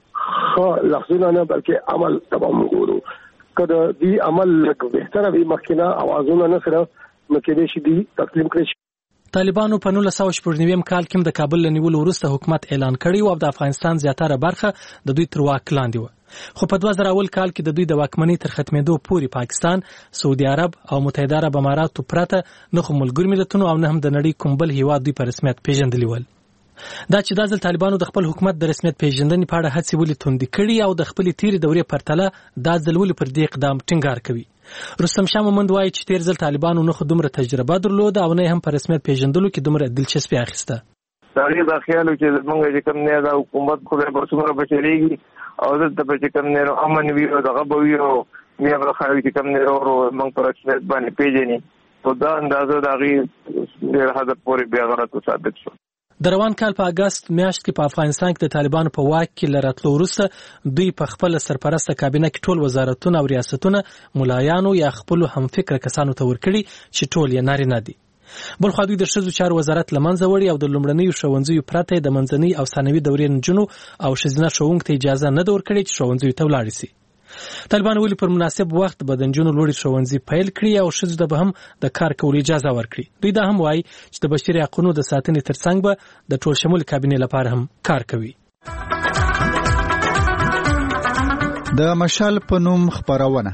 صرف لفظونه نه بلکې عمل ته هم ګورو. که د دې عمل لږ بهتره وي مخکې نه اوازونه نه سره نو کېدای شي دي تسلیم کړي شي. طالبانو په 1999 کال کې د کابل له نیولو وروسته حکومت اعلان کړی او د افغانستان زیاتره برخه د دوی تر واک لاندې و. خو په 2000 کال کې د دوی د واکمنۍ تر ختمېدو پورې پاکستان، سعودي عرب او متحده عرب اماراتو پرته نه خو ملګرو ملتونو او نه هم د نړۍ کوم بل هیواد دوی په رسمیت پیژندلی ول. دا چې د ځل طالبانو د خپل حکومت د رسمیت پیژندنې په اړه هڅې ولې توندې کړي او د خپلې تیرې دورې پرتله دا ځل ولې پر دې اقدام ټینګار کوي. رستم شاه مومند وایي چې تیر ځل طالبانو نه خو دومره تجربه درلوده او نه هم په رسمیت پیژندلو کې دومره دلچسپي اخیسته. تغیر د خیالو چې موږ چې کوم نه دا حکومت خو به څومره بچلېږي او دلته به چې کوم نه امن وي او دغه به وي او بیا به خلک چې کوم نه موږ پر رسمیت باندې پیژني او دا اندازه د هغې ډېر حده پورې بیا غلط ثابت شو. د روان کال په اگست میاشت کې په افغانستان کې د طالبانو په واک کې لراتلو وروسته دوی په خپل سرپرسته کابینه کې ټول وزارتونه او ریاستونه ملایانو یا خپل همفکره کسانو ته ورکړي چې ټول یې نارینه دي. بلخوا دوی د ښځو چارو وزارت له منځه وړي او د لومړنیو ښوونځیو پرته د منځنۍ او ثانوي دورې نجونو او ښځینه ښوونکو ته اجازه نه ده ورکړې چې ښوونځیو ته ولاړې شي. طالبان ولې پر مناسب وخت به د نجونو لوړې ښوونځي پیل کړي او ښځو ته به هم د کار کولو اجازه ورکړي. دوی دا هم وایي چې د بشري حقونو د ساتنې ترڅنګ به د ټولشمول کابینې لپاره هم کار کوي. د مشال په نوم خبرونه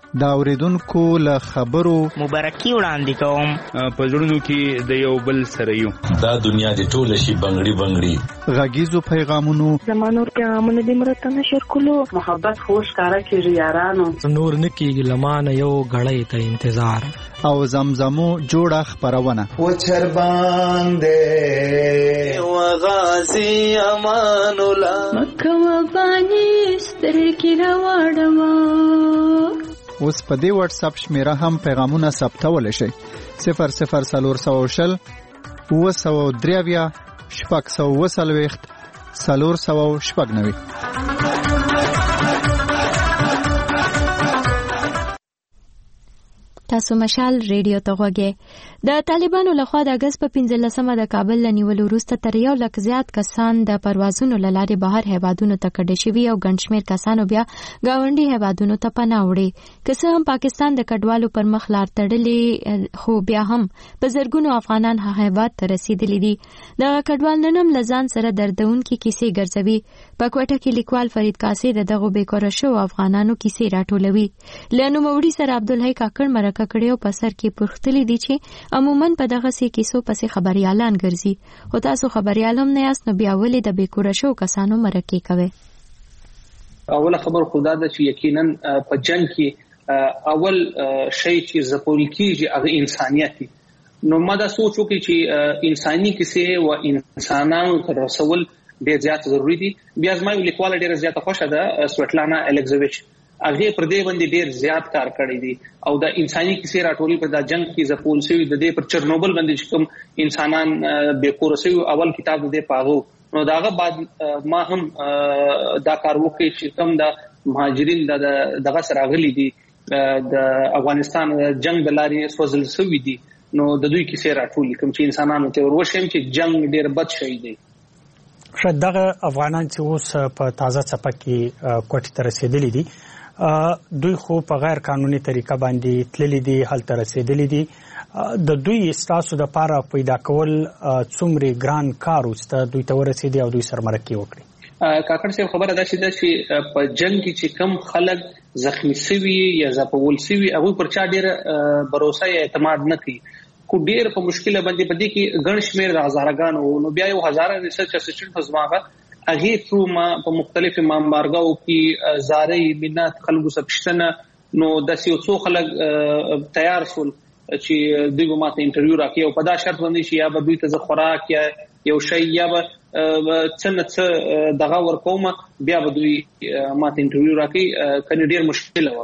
د اوریدونکو له خبرو مبارکي وړاندې کوم. په زړونو کې د یو بل سره یو. دا دنیا د ټوله شي بنگړي بنگړي. غږیزو پیغامونو زمانور پیغامونه د مرته نشر کولو. محبت خوش کارا کیږي یارانو. نور نکیږي لمانه یو غړې ته انتظار. او زمزمو جوړه خبرونه. و چرباندې و غازی امان الله. مکه و بانی سترګې راوړم. اوس په دې واتس اپ شمیره هم پیغامونه ثبتول شي. 00440 903 490 490. تاسو مشال ریډیو ته غوږی. د طالبانو لخوا د اگست په 15مه د کابل لنیول وروسته تر 1 لک زیات کسان د پروازونو لاره بهر هیوادونو ته کډه شوي او ګڼ شمېر کسانو بیا گاونډي هیوادونو ته پناه وړي. که څه هم پاکستان د کډوالو پر مخ لار تړلې، خو بیا هم په زرګونو افغانان هغه هیواد ته رسیدلي دي. دغه کډوال نن هم له ځان سره دردونکې کیسې ګرځوي. په کوټه کې لیکوال فرید کاسې د دغو بېکوره شوو افغانانو کیسې راټولوي. له نوموړي سره عبدالحی کاکړ مرکه کړی او په سر کې پوښتلي دي چې عموماً په دغه سې کیسو پسې خبريالان ګرځي. خو تاسو خبريال هم نه یاست، نو بیا ولې د بېکوره شوو کسانو مرکې کوئ؟ اوله خبر خدا ده چې یقینا په جنگ کې اول شی چې زپول کیږي هغه انسانيت دی. نو ما دا سوچ وکړ چې انساني کیسې او انسانانو تر رسول ډېر زیات ضروری دي. بیا زما یو لیکوال ډېر زیات خوښه ده، سویټلانا الکزویچ. هغه پر دې باندې ډېر زیات کار کړی دی او د انساني کیسې راټولې پر د جنگ کې زپول شوی د دې پر چرنوبل باندې چې کوم انسانان بے کور شوی اول کتاب دې پاغو. نو داغه بعد ما هم دا کار وکړ چې کوم د مهاجرین دغه سره غلي دي د افغانستان جنگ د لارې سوزل شوی دي. نو د دوی کیسې راټولې کوم چې انسانانو ته وروښیم چې جنگ ډېر بد شي دی. شاید دغه افغانان چې اوس په تازه څپه کې کوټې ته رسیدلي دي، دوی خو په غیر قانوني طریقه باندې تللي دي، هلته رسیدلي دي. د دوی ستاسو د پاره پیدا کول څومره ګران کار وسته دوی ته ورسېدي او دوی سره مرکه وکړي؟ کاکړ صاحب خبره ده چې په جنگ کې چې کم خلک زخمی شوي یا زپول شوي هغه پر چا ډېر باور یا اعتماد نه کوي. کو ډېر په مشکله باندې پدې کې ګڼ شمېر د هزارګانو نو بیا یو هزار ریسرچ اسسټنټ زماغه هغه ثرو ما په مختلفو مامبارګاو کې زاري بنات خلکو سبشتنه نو د سیو څو خلک تیار شول چې دوی به ماته انټرویو راکړي او په دا شرط باندې چې یا به دوی ته خوراک یا یو شی یا به څنګه دغه ورکوم بیا به دوی ماته انټرویو راکړي. کني ډېر مشکل و.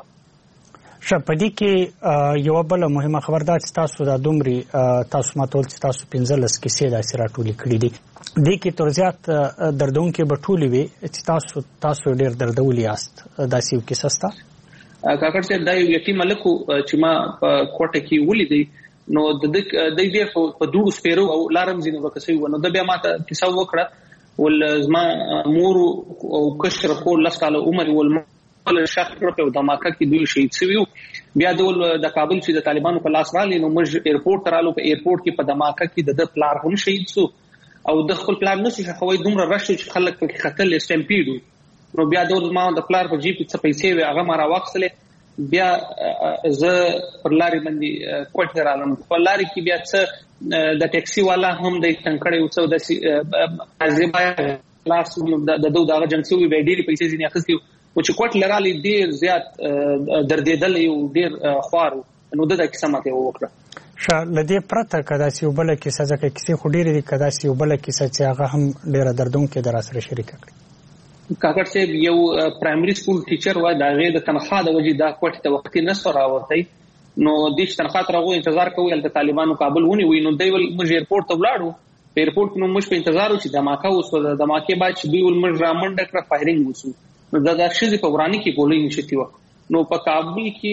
شپدي کې یو بل مهمه خبر ده چې تاسو د دومري تاسو ماتول چې تاسو 15 کیسې د سره ټولې کړې دي. د کې تر زیات دردونکې بټولې وي چې تاسو ډېر دردولې یاست. دا سیو کیسه ستا کاکړ صاحب دا یو یتیم ملکو چې ما په کوټه کې ولیدي نو د دې په دوه سپیرو او لارم زینو وکسي ونه د بیا ماته کیسه وکړه ول زما مور او کشر کو لسکاله عمر ول ول شهر په دماکه کې دوی شهید شوی. بیا د کابل چې د طالبانو په لاس رالي نو موږ ایرپورټ ترالو په ایرپورټ کې په دماکه کې د پلار هم شهید شو او د خپل پلان نشي خوي دومره راشي چې خلک په خطر اسټمپیډ. نو بیا ما د پلار په جیب څخه پیسې هغه ما راوښلې. بیا زه پر لارې باندې کوټه رالم. په لارې کې بیا څه د ټیکسي والا هم د تنکړې او څه د ازبا لاس د دغه جنسوي ویډیو پیسې ځنی اخستي او چې کوټ لرالي ډیر زیات دردېدل یو ډیر خوارو. نو دغه کیسه ماته وکړه. لدې پرته کدا چې وبله کیسه ځکه کیسه خو ډیره دي کدا چې وبله کیسه چې هغه هم ډیره دردونکې در سره شریک کړي. کاکړ صاحب یو پرایمري سکول ټیچر و دا غي د تنخواه د وجې دا کوټه ته وختي نسو راوړتای. نو د تنخواه ترغه انتظار کوي د طالبانو کابل ونی وي. نو دوی موږ ایرپورټ ته ولاړو. په ایرپورټ نو موږ په انتظار وو چې دماکه وسو. د دماکه بعد چې دوی ول موږ رامنډ کړ فایرینګ وسو. نو دا د شذ په ورانی کې ګولې نشتی و. نو په کابل کې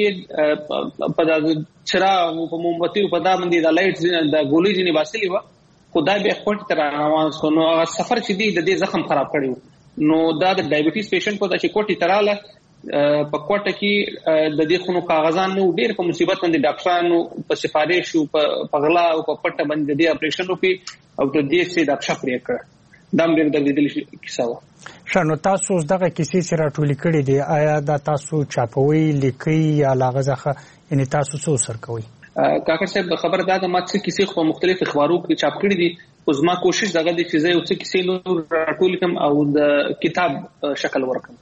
په دا چراغ په مومبتي په دا باندې د لایټ د ګولې جنې باسلې و. خدای به کوټه ته روان شو. نو سفر چې دی د دې زخم خراب کړی. نو دا د ډایبټیز پیشنټ کو دا چې کوټه تراله په کوټه کې د دې خونو کاغذان نو ډېر په مصیبت باندې ډاکټرانو په سفارش او په غلا او په پټه باندې د اپریشن وکي او د دې سي د ښه پرې کړ. دام ډېر دردېدلې کیسه وه. شنو تاسو دغه کیسې چې راټولې کړې دي آیا دا تاسو چاپوي لیکي یا لاغه ځخه یعنی تاسو څه سر کوي؟ کاکړ صاحب خبر دا د ما څه کیسې په مختلف اخبارو کې چاپ کړې دي، خو زما کوشش دغه دی چې زه یو څه کیسې نور راټول کړم او د کتاب شکل ورکړم.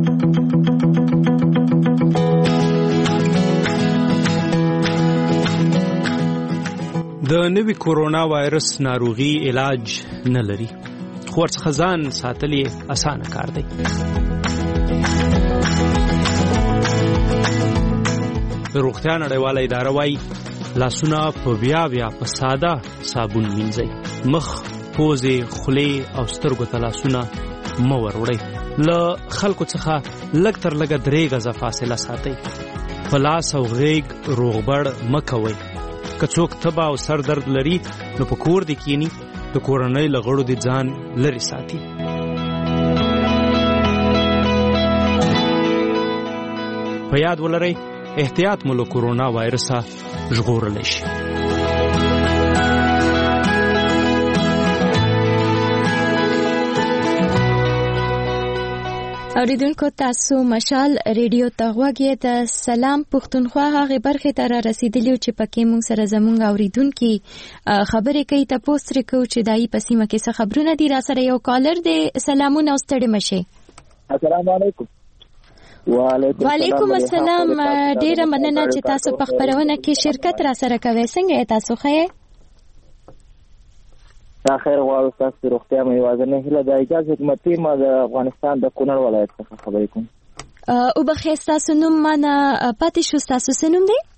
د نوي کورونا وایرس ناروغي علاج نه لري، خو ورڅخه ځان ساتل یې اسانه کار دی. د روغتیا نړیواله اداره وایي لاسونه په بیا په ساده صابون مینځئ، مخ، پوزې، خولې او سترګو ته لاسونه مه وروړئ. له خلکو څخه لږ تر لږه 3 غزه فاصله ساتئ. په لاس او غېږ روغبړ مه کوئ. که څوک تبه او سر درد لري نو په کور دې کینی، د کورنۍ له غړو دې ځان لرې ساتي. په یاد ولرئ احتیاط مو له کورونا وایرسه ژغورلی شي. اوریدونکو تاسو مشال ریډیو ته غوږی د سلام پښتونخوا هغه برخه ته را رسیدلی چې پکې مونږ سره زمونږ اوریدونکو خبرې کوي. تاسو ترې کو چې دای په سیمه کې څه خبرونه دي. را سره یو کالر دی. سلامونه او ستړي مشه. السلام علیکم. وعلیکم السلام. ډیره مننه چې تاسو په خبرونه کې شرکت را سره کوي. څنګه تاسو ښه؟ خیر غواړم تاسو روغتیا مې وازنه هله د اجازه حکومتي ما د افغانستان د کونړ ولایت څخه خبرې کوم. او بخیر تاسو نوم معنا پاتې شو تاسو سنوم دی؟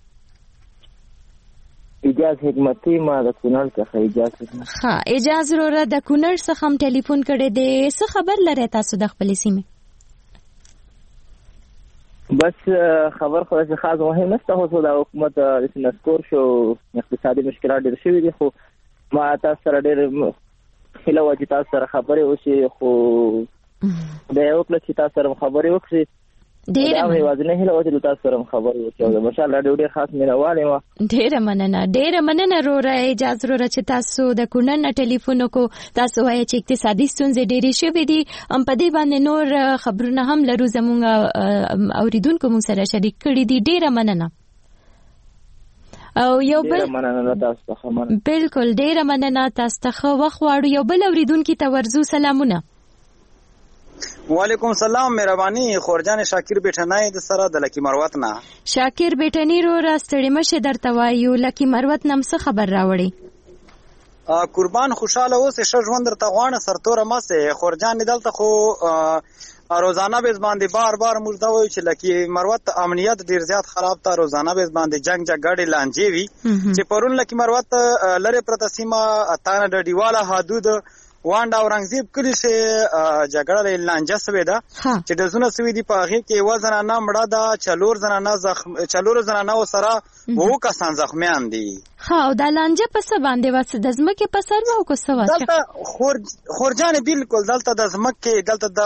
اجازه حکومتي ما د کونړ څخه اجازه. ها اجازه وروره د کونړ څخه هم ټلیفون کړی دی. څه خبر لري تاسو د خپل سیمه؟ بس خبر خو څه خاص مهم نشته، خو د حکومت د نسکور شو اقتصادي مشکلات ډېر شوي دي، خو ما تاسو سره ډېر هیله وه چې تاسو سره خبرې وشي، خو د یو کله چې تاسو سره خبرې وکړي ډېره مې وازنه هیله وه چې تاسو سره خبرې وکړي. او ماشاءالله ډېر خاص مینهوال یم. ډېره مننه وروره. اجازه وروره چې تاسو د کونړ نه ټلیفون وکړو. تاسو وایي چې اقتصادي ستونزې ډېرې شوې دي. په دې باندې نور خبرونه هم لرو، زموږ اوریدونکو موږ سره شریک کړي دي. ډېره مننه. او یو بل بالکل ډیره مننه تاسو ته وخت واړو. یو بل اوریدونکو ته ورزو سلامونه. وعلیکم السلام. مهرباني خورجان شاکر بیٹنای د سره د لکی مروت نه. شاکر بیٹنی رو راستړی مشه درته وایو لکی مروت نم څه خبر راوړي؟ قربان خوشاله اوسه ښه ژوند درته غواړم سرتوره ماسه خورجان دلته خو روزانه به باندې بار موږ دا وایو چې لکه مروت امنیت ډیر زیات خراب تا روزانه به باندې جنگ جګړې لانجې وي چې پرون لکه مروت لره پرته سیمه اتانه د دیواله حدود وانډا اورنګزیب کلی سه جګړه لانجه سوي ده چې د زونه سوي دي په هغه کې وزن نه مړه ده، چلور زنانه سره وو کسان زخمیان دي. او د لانجه په څه باندې واسه د زمکه په سر وو کو څه واسه دلته خورجان بالکل دلته د زمکه دلته د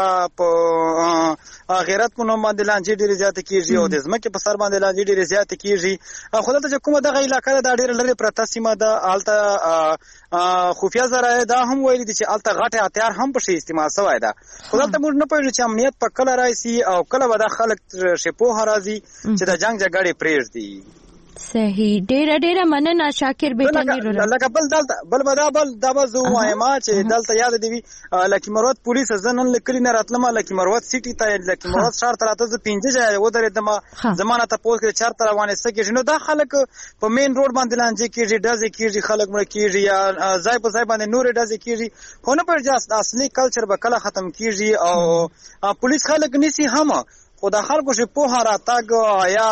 غیرت په نوم باندې لانجه ډیره زیاته کیږي او د زمکه په سر باندې لانجه ډیره زیاته کیږي. خو دلته کومه دغه علاقې د ډیره لري پرته سیمه د الته خفیا زره دا هم ویل دي چې الته غټه هتیار هم په شی استعمال شوی ده. خو دلته موږ نه پوهیږو چې امنیت په کله راځي او کله به د خلک شپو راځي چې د جنگ جګړې پریږدي. صحیح. ډیره مننه شاکر بیٹنی رو. لکه بل دا زه وایم چې دلته یاد دی لکه مروت پولیس ځنن لکلی نه راتلم لکه مروت سیټی ته لکه مروت شهر ته راته 15 ځای و درېدم زمانه ته پوس کې 4 تر روانه سکه نو دا خلک په مین روډ باندې لانجه کیږي ډزې کیږي خلک مړ کیږي یا ځای په ځای باندې نور ډزې کیږي. خو نه پر جاست اصلي کلچر به کله ختم کیږي او پولیس خلک نسی هم خو د خلکو چې په هر اتاګ یا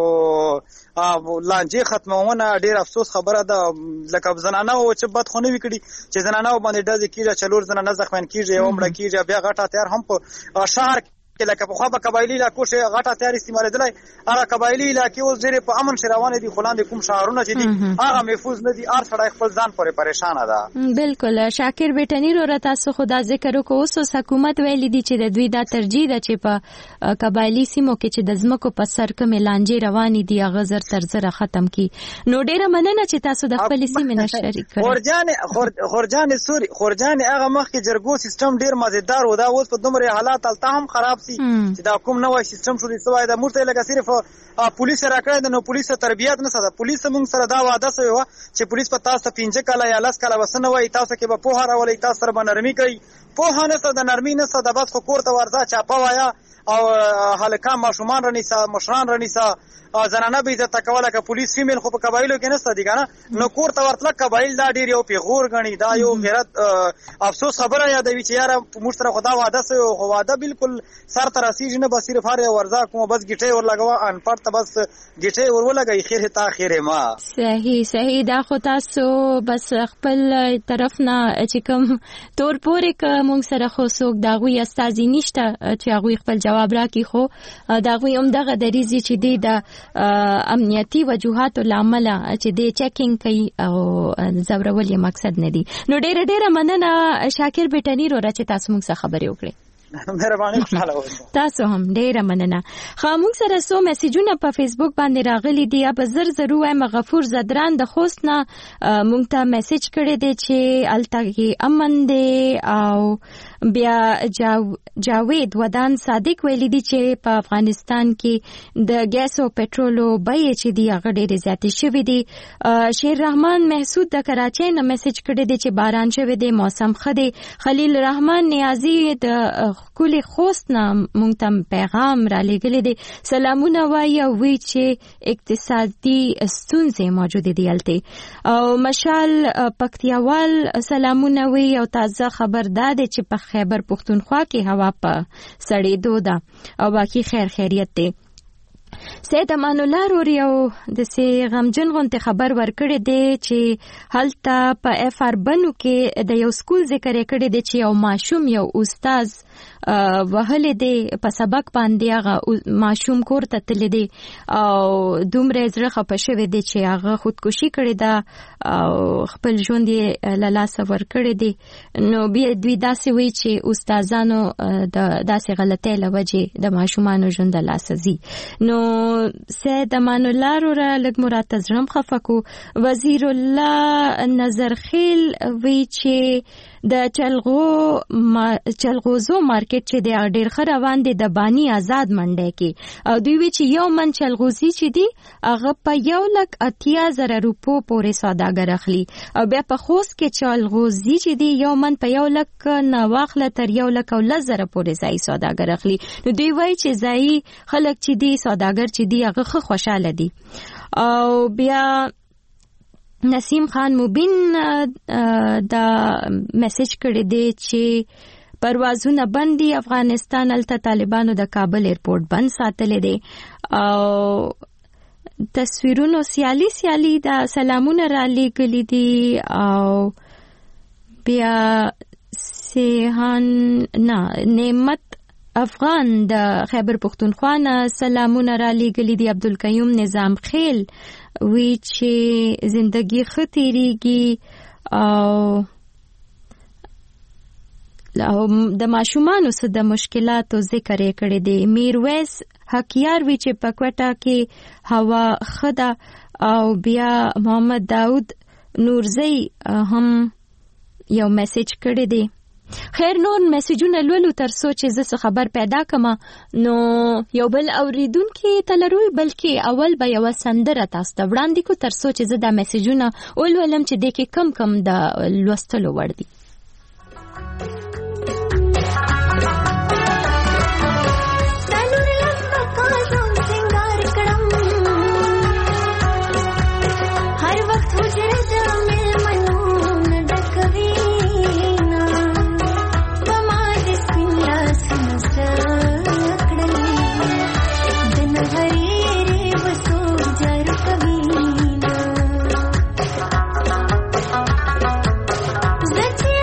لانجه ختمونه ډیر افسوس خبره ده. لکه زنانه او چې بد خونه وکړي چې زنانه باندې ډزې کیږي چلور زنانه زخمیان کیږي او مړه کیږي بیا غټه تیار هم په شهر لکه په خوا به قبایلي علاقو شه غټه تیار استعمالېدلی هغه قبایلي علاقې اوس ډېرې په امن شه روانې دي خو لاندې کوم شهرونه چې دي هغه محفوظ نه دي هر سړی خپل ځان پورې پریشانه ده بالکل شاکر بیټني وروره تاسو خو دا ذکر وکړو اوس حکومت ویلي دي چې د دوی دا ترجیح ده چې په قبایلي سیمو کې چې د ځمکو په سر کومې لانجې روانې دي هغه زر تر زره ختم کړي نو ډېره مننه چې تاسو د خپلې سیمې نه شریک کړئ خورجانې هغه مخکې جرګو سیستم ډېر مزیدار و دا اوس په دومره حالات هلته هم خراب سي چې دا کوم نوی سیستم شو دي سوای دا موږ ته لکه صرف پولیس راکړی د نو پولیس تربیت نه ساده پولیس موږ سره دا وعده سوی و چې پولیس په تاسو 5 کاله یا 10 کاله وسنه وای تاسو کې به پوهه راولي تاسو سره به نرمي کوي پوهه نه ساده نرمي نه ساده بس خو کور ته ورځه چاپه وایا او هلکان ماشومان رنیسا مشران رنیسا زنانه به عزت کوله که پولیس فیمیل خو په قبایلو کې نسته دي کنه نو کور ته ورتل قبایل دا ډیر یو پیغور غني دا یو غیرت افسوس خبره یادوي چې یار موږ سره خدا وعده سوی خو وعده بالکل سر تر رسیږي نه بس صرف هر ورځه کوم بس گیټه ور لګوا ان پړ ته بس گیټه ور ولګي خیر تا خیر ما صحیح دا خو تاسو بس خپل طرف نه چې کوم تور پورې ک موږ سره خو څوک دا غوي استازي نشته چې هغه خپل جواب راکړي خو دا غوي هم دغه دریزي چې دی د امنیتي وجوهات لامل چې د چیکینګ کوي او زورول یې مقصد نه دی نو ډېر مننه شاکر بیٹنی وروره چې تاسو موږ سره خبرې وکړې مهرباني خوشاله اوسئ تاسو هم ډېر مننه خو موږ سره سو میسجونه په فیسبوک باندې راغلي دي په زر وایم غفور زدران د خوست نه موږ ته میسج کړی دی چې التاګي امن دی او بیا جاوید ودان صادق ویلي دي چې په افغانستان کې د ګیس او پټرولو بیې چې دی هغه ډېرې زیاتې شوې دي شیر رحمان محسود د کراچۍ نه میسج کړی دی چې باران شوی دی موسم ښه دی خلیل رحمان نیازي د کلی خوست نه مونږ ته پیغام را لېږلی دی سلامونه وایي او وی چې اقتصادي ستونزې موجودې دي هلته او مشال پکتیاوال سلامونه وی او تازه خبر دا دی چې په خیبر پختونخوا کې هوا په سړېدو ده او باقي خیریت دی سید امان الله روري او د سي غمجن غونته خبر ورکړی دی چې هلته په اف ار بنو کې د یو سکول ذکر کړی دی چې یو ماشوم یو استاد وهلې دی په سبق باندې هغه ماشوم کور ته تللی دی او دومره زړه خپه شوی دی چې هغه خودکشي کړې ده او خپل ژوند یې له لاسه ورکړی دی نو بیا دوی داسې وایي چې استادانو د داسې غلطۍ له وجې د ماشومانو ژوند له لاسه ځي نو سید امان الله وروره لږ مو راته زړه خفه کو وزیر الله نظرخیل وایي چې د چلغوزو مارکیټ چې د ډېر ښه روان دی د بانی آزاد منډی کې او دوی وی چې یو من چلغوزي چې دی هغه په 1,80,000 روپو پورې سوداګر اخلي او بیا په خوست کې چلغوزي چې دی یو من په 1,00,000 نه واخله تر 1,10,000 پورې ځای سوداګر اخلي نو دوی وایي چې ځای خلک چې دی سوداګر چې دی هغه ښه خوشاله دي او بیا نسیم خان مبین دا میسج کړی دی چې پروازونه بند دي افغانستان الته طالبانو د کابل ایرپورټ بند ساتلی دی او تصویرونو سیالي دا سلامونه را لېږلي دي او بیا سیهان نعمت افغان د خیبر پختونخوا نه سلامونه را لېږلي دي عبدالقیوم نظام خیل وی چې زندگی ښه تېرېږي او د ماشومانو سره د مشکلاتو ذکر یې کړی دی میرویس حقیار وی چې په کوټه کې هوا ښه ده او بیا محمد داود نورزی هم یو میسج کړی دی خیر نور میسجونه لولو تر سوچ زه خبر پیدا کما نو یو بل اوریدونکو تلروي بلکې اول به یو سندره تاسو ته وړاندې کو تر سوچ زه د میسجونه ولولم چې د کې کم د لوستلو وړ دي Zachia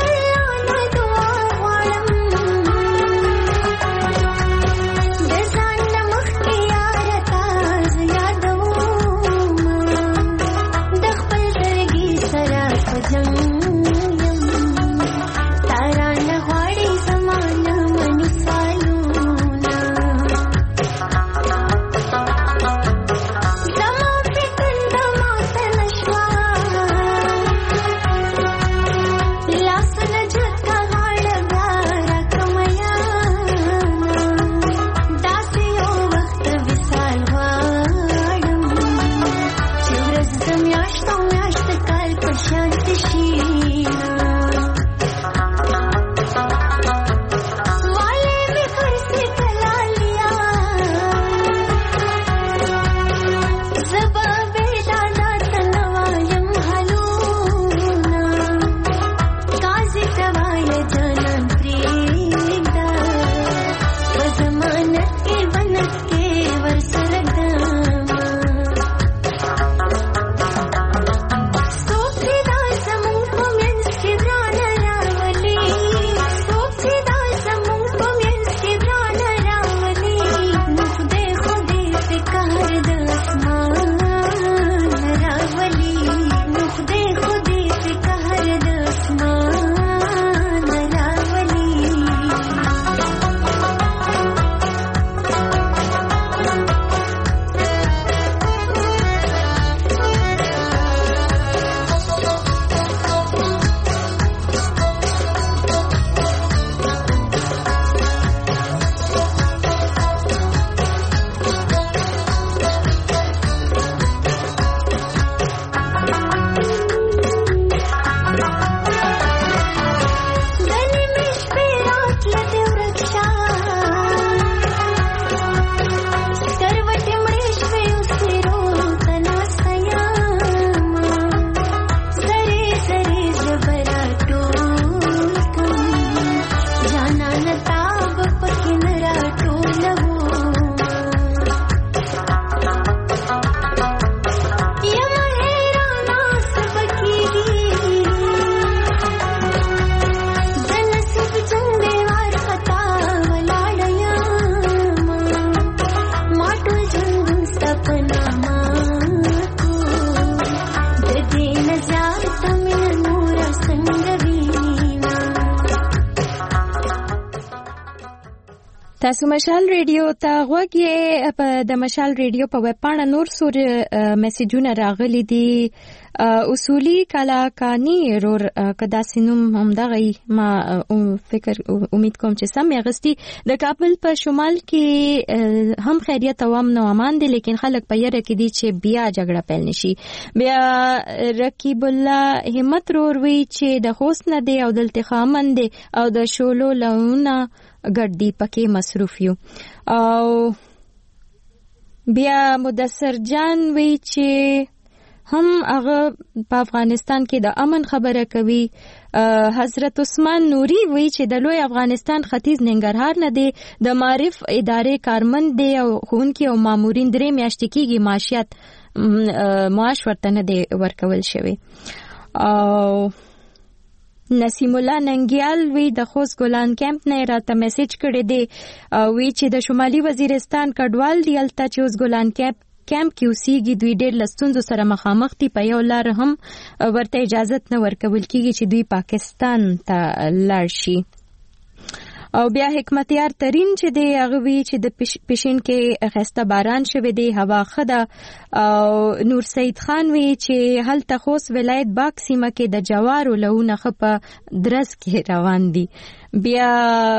تاسو مشال ریډیو ته غوږی په د مشال ریډیو په ویب پاڼه نور سور میسجونه راغلي دي. اصولي کلاکانی رور کدا سينوم هم دغه ما فکر امید کوم چې سم یغستی د کابل په شمال کې هم خیریت او امن او امان دي، لیکن خلک په یره کې دي چې بیا جګړه پیل نشي. بیا رقیب الله همت رور وی چې د خوست نه دی او دلته خامن دی او د شولو لونه ګډ دی پکې مصروف یو. او بیا مدثر جان وی چې هم هغه په افغانستان کې د امن خبره کوي. حضرت عثمان نوري وی چې د لوی افغانستان ختیځ ننګرهار نه دی د معرف ادارې کارمند دی او ښوونکي او مامورین 3 میاشتې کېږي معاش ورته نه دی ورکول شوی. او نسیم الله ننګیال وی د خوست ګلان کیمپ نه راته میسج کړی دی وی چې د شمالي وزیرستان کډوال دی الته چې اوس ګلان کیمپ کې اوسېږي، دوی ډېر لستونزو سره مخامخ دي. په یو لار هم ورته اجازت نه ورکول کېږي چې دوی پاکستان ته لاړ شي. او بیا حکمتیار ترین چې دی هغه وی چې د پښین کې خسته باران شوی دی، هوا ښه ده. او نور سید خان وی چې هلته خوست ولایت باک سیمه کې د جوارو لونه ښه په درز کې روان دي. بیا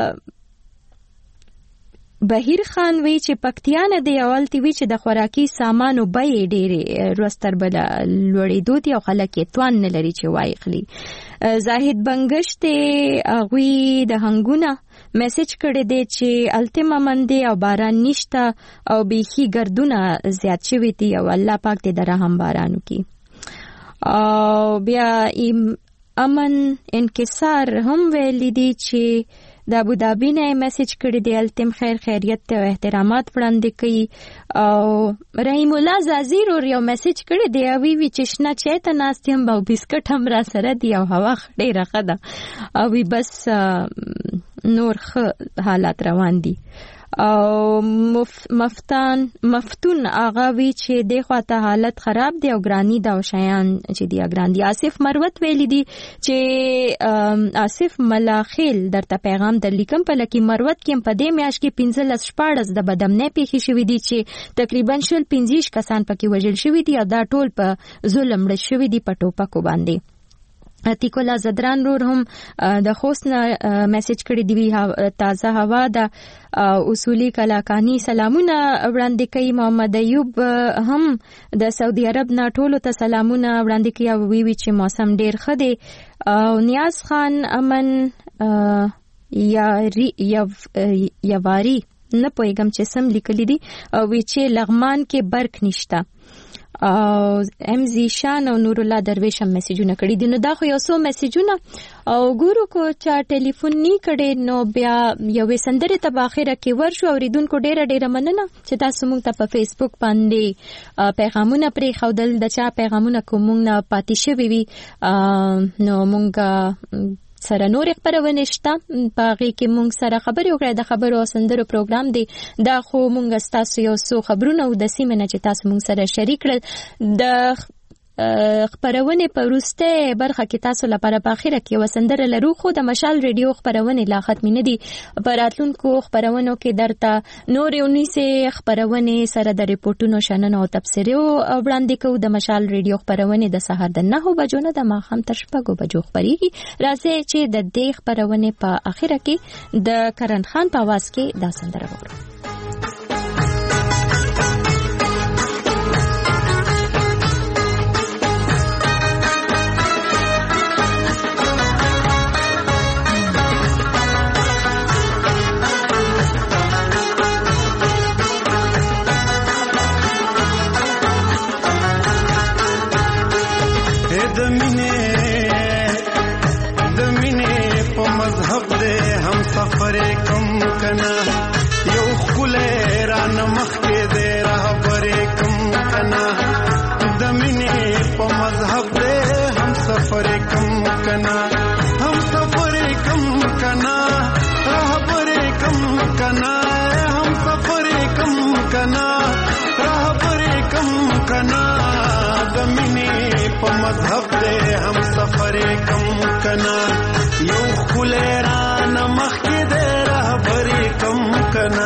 بهیر خان وی چې پکتیا نه دی اولتی وی چې د خوراکي سامانو بیې ډېرې روستر بل لوړېدو دي او خلک یې توان نه لري چې وای خلی. زاهد بنگشت غوی د هنګونه میسج کړی دی چې التما مندي او باران نشته او بیخي ګردونه زیات شوی دي او الله پاک دې د رحم باران وکړي. او بیا امن انکسار هم ویلي دي چې د ابوظبي نه میسج کړی دی التم خیر خیریت او احترامات وړاندې کوي. او رحیم الله زازیر اور یو میسج کړی دی او وی چې شنه چیته ناستیم او بسکټ هم را سره دی او هوا ډیره ښه ده او وی بس نور ښه حالات روان دي. او مفتون آغا وی چې د خواته حالت خراب دی او ګرانی دا شیان چې دی ګران دي. آصف مروت ویلی دی چې آصف ملاخیل درته پیغام در لیکم په لکی مروت کې په دې میاش کې 15-14 د بدمنۍ پیښې شوې دي چې تقریبا 15 کسان پکې وژل شوي دي او دا ټول په ظلم مړ شوي دي په ټوپکو باندې. عتیق الله زدران رور هم د خوست نه میسج کړی دی تازه هوا د اصولي کلاکانی سلامونه وړاندې کوي. محمد ایوب هم د سعودي عرب نه ټولو ته سلامونه وړاندې کوي او وی چې موسم ډیر ښه دی. او نیاز خان امن یواری نه پوهیږم چې سم لیکلی دی او وی چې لغمان کې برق نشته. او ام زی شان او نور الله درویش هم میسجونه کړی دي. نو دا خو یو څو میسجونه او ګورو کو چا ټلیفون نی کړي نو بیا یو سندره ته باخره کې ورشو اوریدونکو ډیره مننه چې تاسو موږ ته په فیسبوک باندې پیغامونه پرې خودل د چا پیغامونه کوم نه پاتې شوي وي نو موږ سره نور خبرونه شته پاغي کې مونږ سره خبرې وکړې د خبرو او سندرو پروګرام دی. دا خو مونږ تاسو یو څو خبرونه او د سیمه نه چې تاسو مونږ سره شریک کړل د خبرونه په وروسته برخه کې تاسو لپاره په اخره کې وسندره لرو. خو د مشال ریډیو خبرونه لا ختم نه دي، په راتلونکو خبرونو کې درته نور 19 خبرونه سره د ریپورتونو شننه او تبصرو وړاندې کوو. د مشال ریډیو خبرونه د سحر د 9 بجو نه د ماخام تر 6 بجو خبريږي. راځي چې د دې خبرونه په اخره کې د کرن خان په आवाज کې دا سندره وګورو. سفر کم کنا یو خله را نمخ کې دې رهبر کم کنا د مینې په مذهب دې هم سفر کم کنا هم سفر کم کنا رهبر کم کنا هم سفر کم کنا رهبر کم کنا د مینې په مذهب دې هم سفر کم کنا یو خله را نمخ کې دې رهبر کم کنا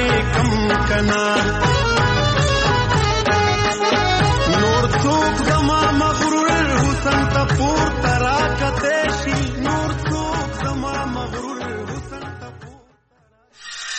نور څوک زما